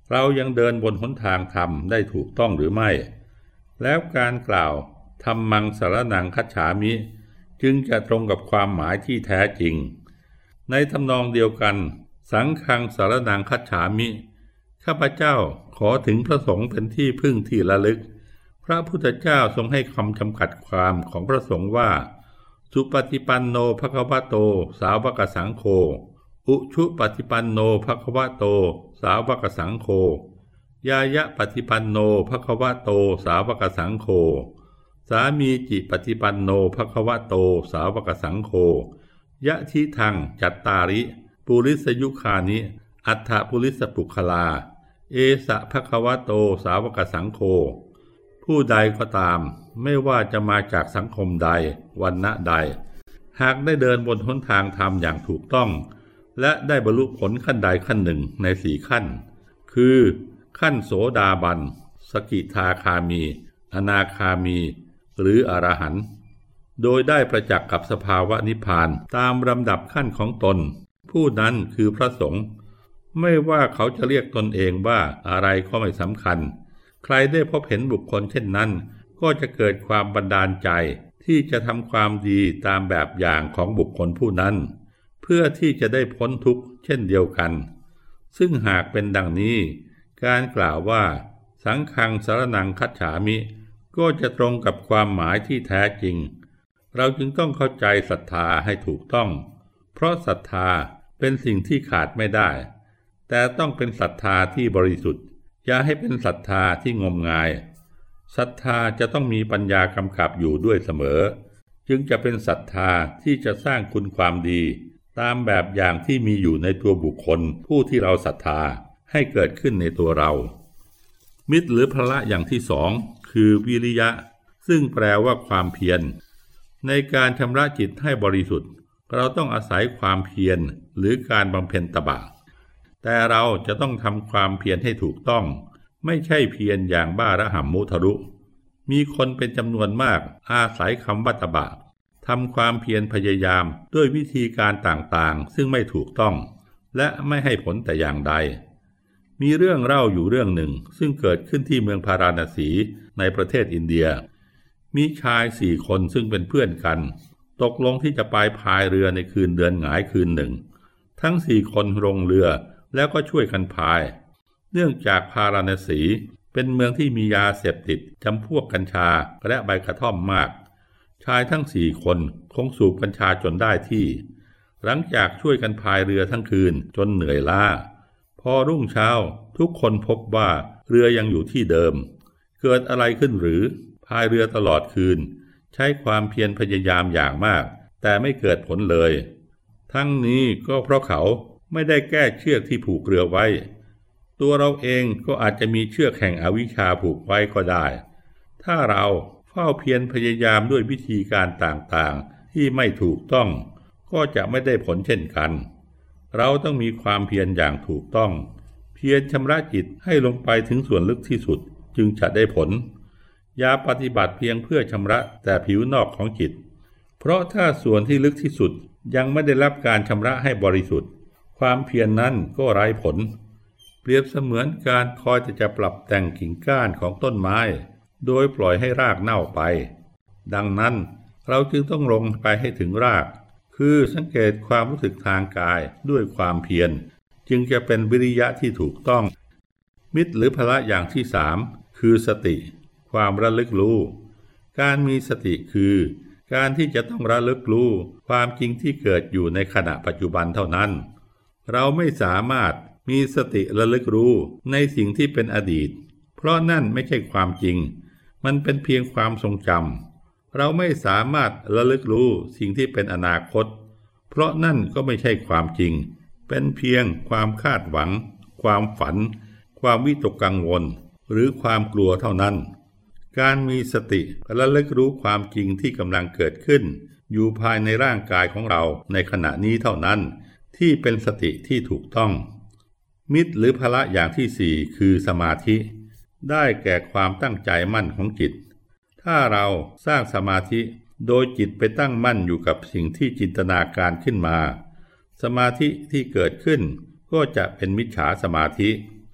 เรายังเดินบนหนทางธรรมได้ถูกต้องหรือไม่แล้วการกล่าวธัมมังสรณังคัจฉามิจึงจะตรงกับความหมายที่แท้จริงในทำนองเดียวกันสังฆังสรณังคัจฉามิข้าพเจ้าขอถึงพระสงฆ์เป็นที่พึ่งที่ระลึกพระพุทธเจ้าทรงให้คำจำกัดความของพระสงฆ์ว่าสุปฏิปันโนภควโตสาวกสังโฆอุชุปฏิปันโนภควโตสาวกสังโฆยายะปฏิปันโนภควโตสาวกสังโฆสามีจิปฏิปันโนภควโตสาวกสังโฆยะทิทังจัตตาริปุริสยุคานิอัฏฐปุริสปุคลาเอสะภควโตสาวกสังโฆผู้ใดก็ตามไม่ว่าจะมาจากสังคมใดวรรณะใดหากได้เดินบนหนทางธรรมอย่างถูกต้องและได้บรรลุผลขั้นใดขั้นหนึ่งในสี่ขั้นคือขั้นโสดาบันสกิทาคามีอนาคามีหรืออรหันต์โดยได้ประจักษ์กับสภาวะนิพพานตามลำดับขั้นของตนผู้นั้นคือพระสงฆ์ไม่ว่าเขาจะเรียกตนเองว่าอะไรก็ไม่สำคัญใครได้พบเห็นบุคคลเช่นนั้นก็จะเกิดความบันดาลใจที่จะทำความดีตามแบบอย่างของบุคคลผู้นั้นเพื่อที่จะได้พ้นทุกข์เช่นเดียวกันซึ่งหากเป็นดังนี้การกล่าวว่าสังฆังสรณังคัจฉามิก็จะตรงกับความหมายที่แท้จริงเราจึงต้องเข้าใจศรัทธาให้ถูกต้องเพราะศรัทธาเป็นสิ่งที่ขาดไม่ได้แต่ต้องเป็นศรัทธาที่บริสุทธิ์อย่าให้เป็นศรัทธาที่งมงายศรัทธาจะต้องมีปัญญากำกับอยู่ด้วยเสมอจึงจะเป็นศรัทธาที่จะสร้างคุณความดีตามแบบอย่างที่มีอยู่ในตัวบุคคลผู้ที่เราศรัทธาให้เกิดขึ้นในตัวเรามิตรหรือพละอย่างที่สองคือวิริยะซึ่งแปลว่าความเพียรในการชำระจิตให้บริสุทธิ์เราต้องอาศัยความเพียรหรือการบำเพ็ญตบะแต่เราจะต้องทำความเพียรให้ถูกต้องไม่ใช่เพียรอย่างบ้าระห่ำมุทะลุมีคนเป็นจำนวนมากอาศัยคำว่าตบะทำความเพียรพยายามด้วยวิธีการต่างๆซึ่งไม่ถูกต้องและไม่ให้ผลแต่อย่างใดมีเรื่องเล่าอยู่เรื่องหนึ่งซึ่งเกิดขึ้นที่เมืองพาราณสีในประเทศอินเดียมีชายสี่คนซึ่งเป็นเพื่อนกันตกลงที่จะไปพายเรือในคืนเดือนหงายคืนหนึ่งทั้งสี่คนลงเรือแล้วก็ช่วยกันพายเนื่องจากพาราณสีเป็นเมืองที่มียาเสพติดจำพวกกัญชาและใบกระท่อมมากชายทั้งสี่คนคงสูบกัญชาจนได้ที่หลังจากช่วยกันพายเรือทั้งคืนจนเหนื่อยล้าพอรุ่งเช้าทุกคนพบว่าเรือยังอยู่ที่เดิมเกิดอะไรขึ้นหรือพายเรือตลอดคืนใช้ความเพียรพยายามอย่างมากแต่ไม่เกิดผลเลยทั้งนี้ก็เพราะเขาไม่ได้แก้เชือกที่ผูกเรือไว้ตัวเราเองก็อาจจะมีเชือกแห่งอวิชชาผูกไว้ก็ได้ถ้าเราเฝ้าเพียรพยายามด้วยวิธีการต่างๆที่ไม่ถูกต้องก็จะไม่ได้ผลเช่นกันเราต้องมีความเพียรอย่างถูกต้องเพียรชำระจิตให้ลงไปถึงส่วนลึกที่สุดจึงจะได้ผลอย่าปฏิบัติเพียงเพื่อชำระแต่ผิวนอกของจิตเพราะถ้าส่วนที่ลึกที่สุดยังไม่ได้รับการชำระให้บริสุทธิ์ความเพียร น, นั้นก็ไร้ผลเปรียบเสมือนการคอยจะปรับแต่งกิ่งก้านของต้นไม้โดยปล่อยให้รากเน่าไปดังนั้นเราจึงต้องลงไปให้ถึงรากคือสังเกตความรู้สึกทางกายด้วยความเพียรจึงจะเป็นวิริยะที่ถูกต้องมิตรหรือพละอย่างที่สามคือสติความระลึกรู้การมีสติคือการที่จะต้องระลึกรู้ความจริงที่เกิดอยู่ในขณะปัจจุบันเท่านั้นเราไม่สามารถมีสติระลึกรู้ในสิ่งที่เป็นอดีตเพราะนั่นไม่ใช่ความจริงมันเป็นเพียงความทรงจำเราไม่สามารถระลึกรู้สิ่งที่เป็นอนาคตเพราะนั่นก็ไม่ใช่ความจริงเป็นเพียงความคาดหวังความฝันความวิตกกังวลหรือความกลัวเท่านั้นการมีสติระลึกรู้ความจริงที่กำลังเกิดขึ้นอยู่ภายในร่างกายของเราในขณะนี้เท่านั้นที่เป็นสติที่ถูกต้องมิตรหรือพละอย่างที่สี่คือสมาธิได้แก่ความตั้งใจมั่นของจิตถ้าเราสร้างสมาธิโดยจิตไปตั้งมั่นอยู่กับสิ่งที่จินตนาการขึ้นมาสมาธิที่เกิดขึ้นก็จะเป็นมิจฉาสมาธิ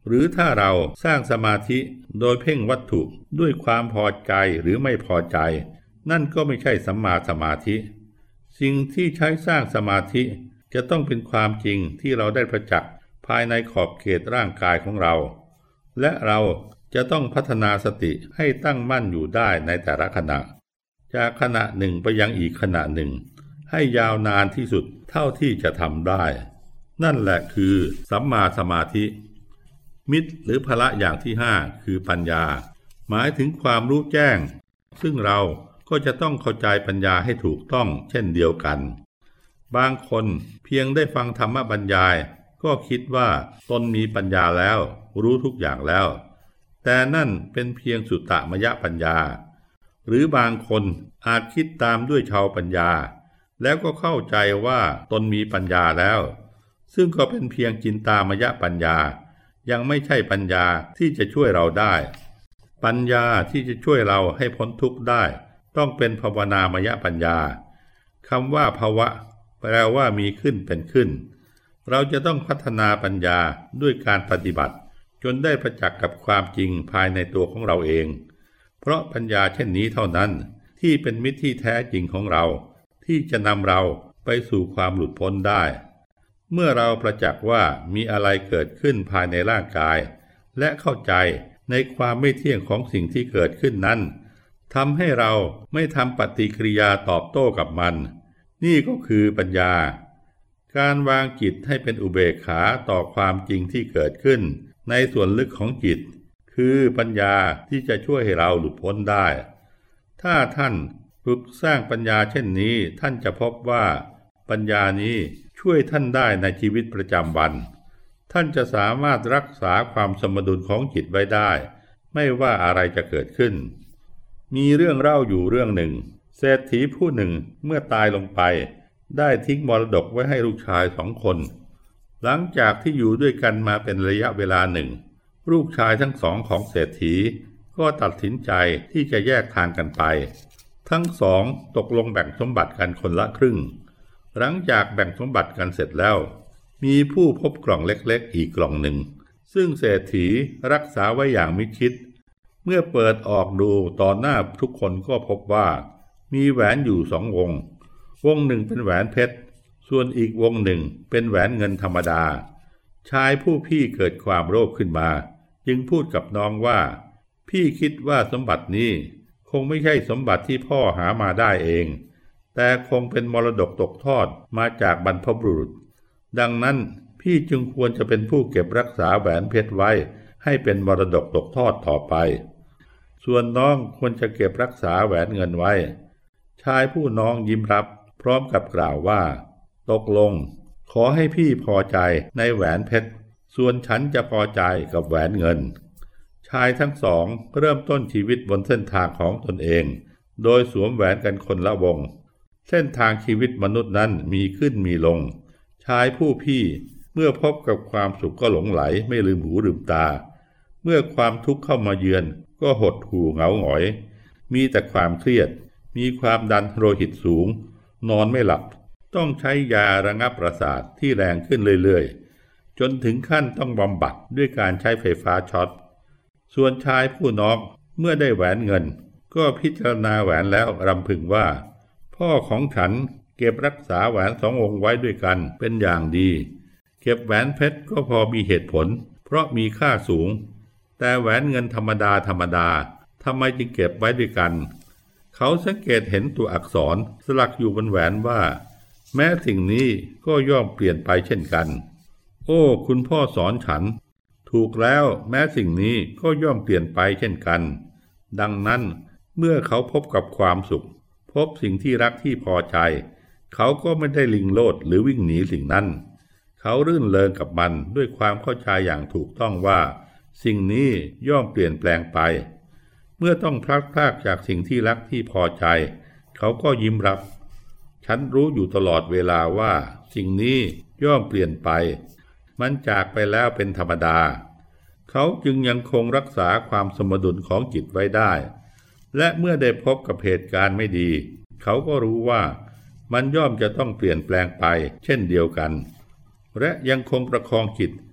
หรือถ้าเราสร้างสมาธิโดยเพ่งวัตถุด้วยความพอใจหรือไม่พอใจนั่นก็ไม่ใช่สัมมาสมาธิสิ่งที่ใช้สร้างสมาธิจะต้องเป็นความจริงที่เราได้ประจักษ์ภายในขอบเขตร่างกายของเราและเราจะต้องพัฒนาสติให้ตั้งมั่นอยู่ได้ในแต่ละขณะจากขณะหนึ่งไปยังอีกขณะหนึ่งให้ยาวนานที่สุดเท่าที่จะทำได้นั่นแหละคือสัมมาสมาธิมิตรหรือพละอย่างที่ห้าคือปัญญาหมายถึงความรู้แจ้งซึ่งเราก็จะต้องเข้าใจปัญญาให้ถูกต้องเช่นเดียวกันบางคนเพียงได้ฟังธรรมบรรยายก็คิดว่าตนมีปัญญาแล้วรู้ทุกอย่างแล้วแต่นั่นเป็นเพียงสุตตมยปัญญาหรือบางคนอาจคิดตามด้วยชาวปัญญาแล้วก็เข้าใจว่าตนมีปัญญาแล้วซึ่งก็เป็นเพียงจินตามยปัญญายังไม่ใช่ปัญญาที่จะช่วยเราได้ปัญญาที่จะช่วยเราให้พ้นทุกข์ได้ต้องเป็นภาวนามยปัญญาคำว่าภาวะแปลว่ามีขึ้นเป็นขึ้นเราจะต้องพัฒนาปัญญาด้วยการปฏิบัติจนได้ประจักษ์กับความจริงภายในตัวของเราเองเพราะปัญญาเช่นนี้เท่านั้นที่เป็นมิตรที่แท้จริงของเราที่จะนำเราไปสู่ความหลุดพ้นได้เมื่อเราประจักษ์ว่ามีอะไรเกิดขึ้นภายในร่างกายและเข้าใจในความไม่เที่ยงของสิ่งที่เกิดขึ้นนั้นทำให้เราไม่ทำปฏิกิริยาตอบโต้กับมันนี่ก็คือปัญญาการวางจิตให้เป็นอุเบกขาต่อความจริงที่เกิดขึ้นในส่วนลึกของจิตคือปัญญาที่จะช่วยให้เราหลุดพ้นได้ถ้าท่านฝึกสร้างปัญญาเช่นนี้ท่านจะพบว่าปัญญานี้ช่วยท่านได้ในชีวิตประจำวันท่านจะสามารถรักษาความสมดุลของจิตไว้ได้ไม่ว่าอะไรจะเกิดขึ้นมีเรื่องเล่าอยู่เรื่องหนึ่งเศรษฐีผู้หนึ่งเมื่อตายลงไปได้ทิ้งมรดกไว้ให้ลูกชายสองคนหลังจากที่อยู่ด้วยกันมาเป็นระยะเวลาหนึ่งลูกชายทั้งสองของเศรษฐีก็ตัดสินใจที่จะแยกทางกันไปทั้งสองตกลงแบ่งสมบัติกันคนละครึ่งหลังจากแบ่งสมบัติกันเสร็จแล้วมีผู้พบกล่องเล็กๆอีกกล่องหนึ่งซึ่งเศรษฐีรักษาไว้อย่างมิดชิดเมื่อเปิดออกดูต่อหน้าทุกคนก็พบว่ามีแหวนอยู่สองวงวงหนึ่งเป็นแหวนเพชรส่วนอีกวงหนึ่งเป็นแหวนเงินธรรมดาชายผู้พี่เกิดความโลภขึ้นมาจึงพูดกับน้องว่าพี่คิดว่าสมบัตินี้คงไม่ใช่สมบัติที่พ่อหามาได้เองแต่คงเป็นมรดกตกทอดมาจากบรรพบุรุษดังนั้นพี่จึงควรจะเป็นผู้เก็บรักษาแหวนเพชรไว้ให้เป็นมรดกตกทอดต่อไปส่วนน้องควรจะเก็บรักษาแหวนเงินไว้ชายผู้น้องยิ้มรับพร้อมกับกล่าวว่าตกลงขอให้พี่พอใจในแหวนเพชรส่วนฉันจะพอใจกับแหวนเงินชายทั้งสองเริ่มต้นชีวิตบนเส้นทางของตนเองโดยสวมแหวนกันคนละวงเส้นทางชีวิตมนุษย์นั้นมีขึ้นมีลงชายผู้พี่เมื่อพบกับความสุขก็หลงไหลไม่ลืมหูลืมตาเมื่อความทุกข์เข้ามาเยือนก็หดหู่เหงาหงอยมีแต่ความเครียดมีความดันโลหิตสูงนอนไม่หลับต้องใช้ยาระงับประสาทที่แรงขึ้นเรื่อยๆจนถึงขั้นต้องบำบัดด้วยการใช้ไฟฟ้าช็อตส่วนชายผู้น้องเมื่อได้แหวนเงินก็พิจารณาแหวนแล้วรำพึงว่าพ่อของฉันเก็บรักษาแหวนสองวงไว้ด้วยกันเป็นอย่างดีเก็บแหวนเพชรก็พอมีเหตุผลเพราะมีค่าสูงแต่แหวนเงินธรรมดาธรรมดาทำไมจึงเก็บไว้ด้วยกันเขาสังเกตเห็นตัวอักษรสลักอยู่บนแหวนว่าแม้สิ่งนี้ก็ย่อมเปลี่ยนไปเช่นกันโอ้คุณพ่อสอนฉันถูกแล้วแม้สิ่งนี้ก็ย่อมเปลี่ยนไปเช่นกันดังนั้นเมื่อเขาพบกับความสุขพบสิ่งที่รักที่พอใจเขาก็ไม่ได้ลิงโลดหรือวิ่งหนีสิ่งนั้นเขารื่นเริงกับมันด้วยความเข้าใจอย่างถูกต้องว่าสิ่งนี้ย่อมเปลี่ยนแปลงไปเมื่อต้องพลัดพรากจากสิ่งที่รักที่พอใจเขาก็ยิ้มรับฉันรู้อยู่ตลอดเวลาว่าสิ่งนี้ย่อมเปลี่ยนไปมันจากไปแล้วเป็นธรรมดาเขาจึงยังคงรักษาความสมดุลของจิตไว้ได้และเมื่อได้พบกับเหตุการณ์ไม่ดีเขาก็รู้ว่ามันย่อมจะต้องเปลี่ยนแปลงไปเช่นเดียวกันและยังคงประคองจิต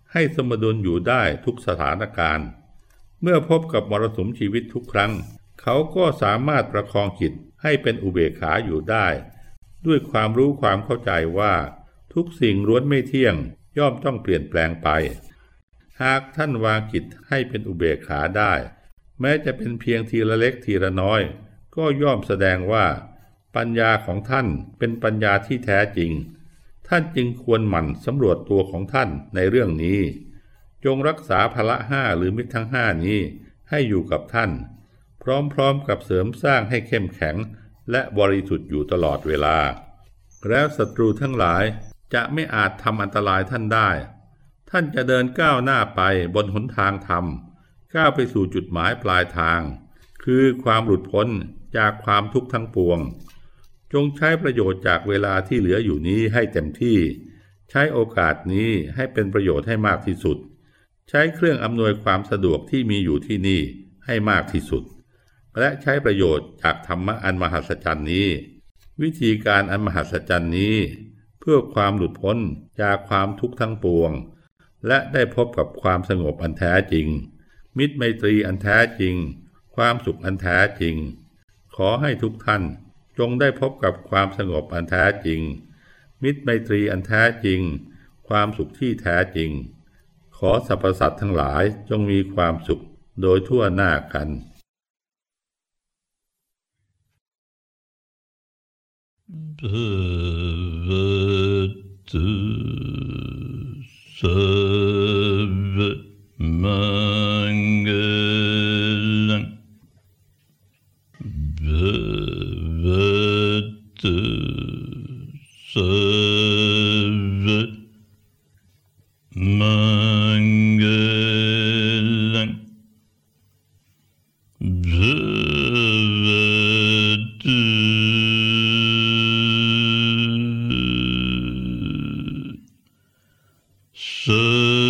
ให้สมดุลอยู่ได้ทุกสถานการณ์เมื่อพบกับมรสุมชีวิตทุกครั้งเขาก็สามารถประคองจิตให้เป็นอุเบกขาอยู่ได้ด้วยความรู้ความเข้าใจว่าทุกสิ่งล้วนไม่เที่ยงย่อมต้องเปลี่ยนแปลงไปหากท่านวางจิตให้เป็นอุเบกขาได้แม้จะเป็นเพียงทีละเล็กทีละน้อยก็ย่อมแสดงว่าปัญญาของท่านเป็นปัญญาที่แท้จริงท่านจึงควรหมั่นสำรวจตัวของท่านในเรื่องนี้จงรักษาพละห้าหรือมิตรทั้งห้านี้ให้อยู่กับท่านพร้อมๆกับเสริมสร้างให้เข้มแข็งและบริสุทธิ์อยู่ตลอดเวลาแล้วศัตรูทั้งหลายจะไม่อาจทำอันตรายท่านได้ท่านจะเดินก้าวหน้าไปบนหนทางธรรมก้าวไปสู่จุดหมายปลายทางคือความหลุดพ้นจากความทุกข์ทั้งปวงจงใช้ประโยชน์จากเวลาที่เหลืออยู่นี้ให้เต็มที่ใช้โอกาสนี้ให้เป็นประโยชน์ให้มากที่สุดใช้เครื่องอำนวยความสะดวกที่มีอยู่ที่นี่ให้มากที่สุดและใช้ประโยชน์จากธรรมะอันมหัศจรรย์นี้วิธีการอันมหัศจรรย์นี้เพื่อความหลุดพ้นจากความทุกข์ทั้งปวงและได้พบกับความสงบอันแท้จริงมิตรไมตรีอันแท้จริงความสุขอันแท้จริงขอให้ทุกท่านจงได้พบกับความสงบอันแท้จริงมิตรไมตรีอันแท้จริงความสุขที่แท้จริงขอสรรพสัตว์ทั้งหลายจงมีความสุขโดยทั่วหน้ากันภะตุสัพพมังคลังภะตุสัพพมังคลังภะตุสั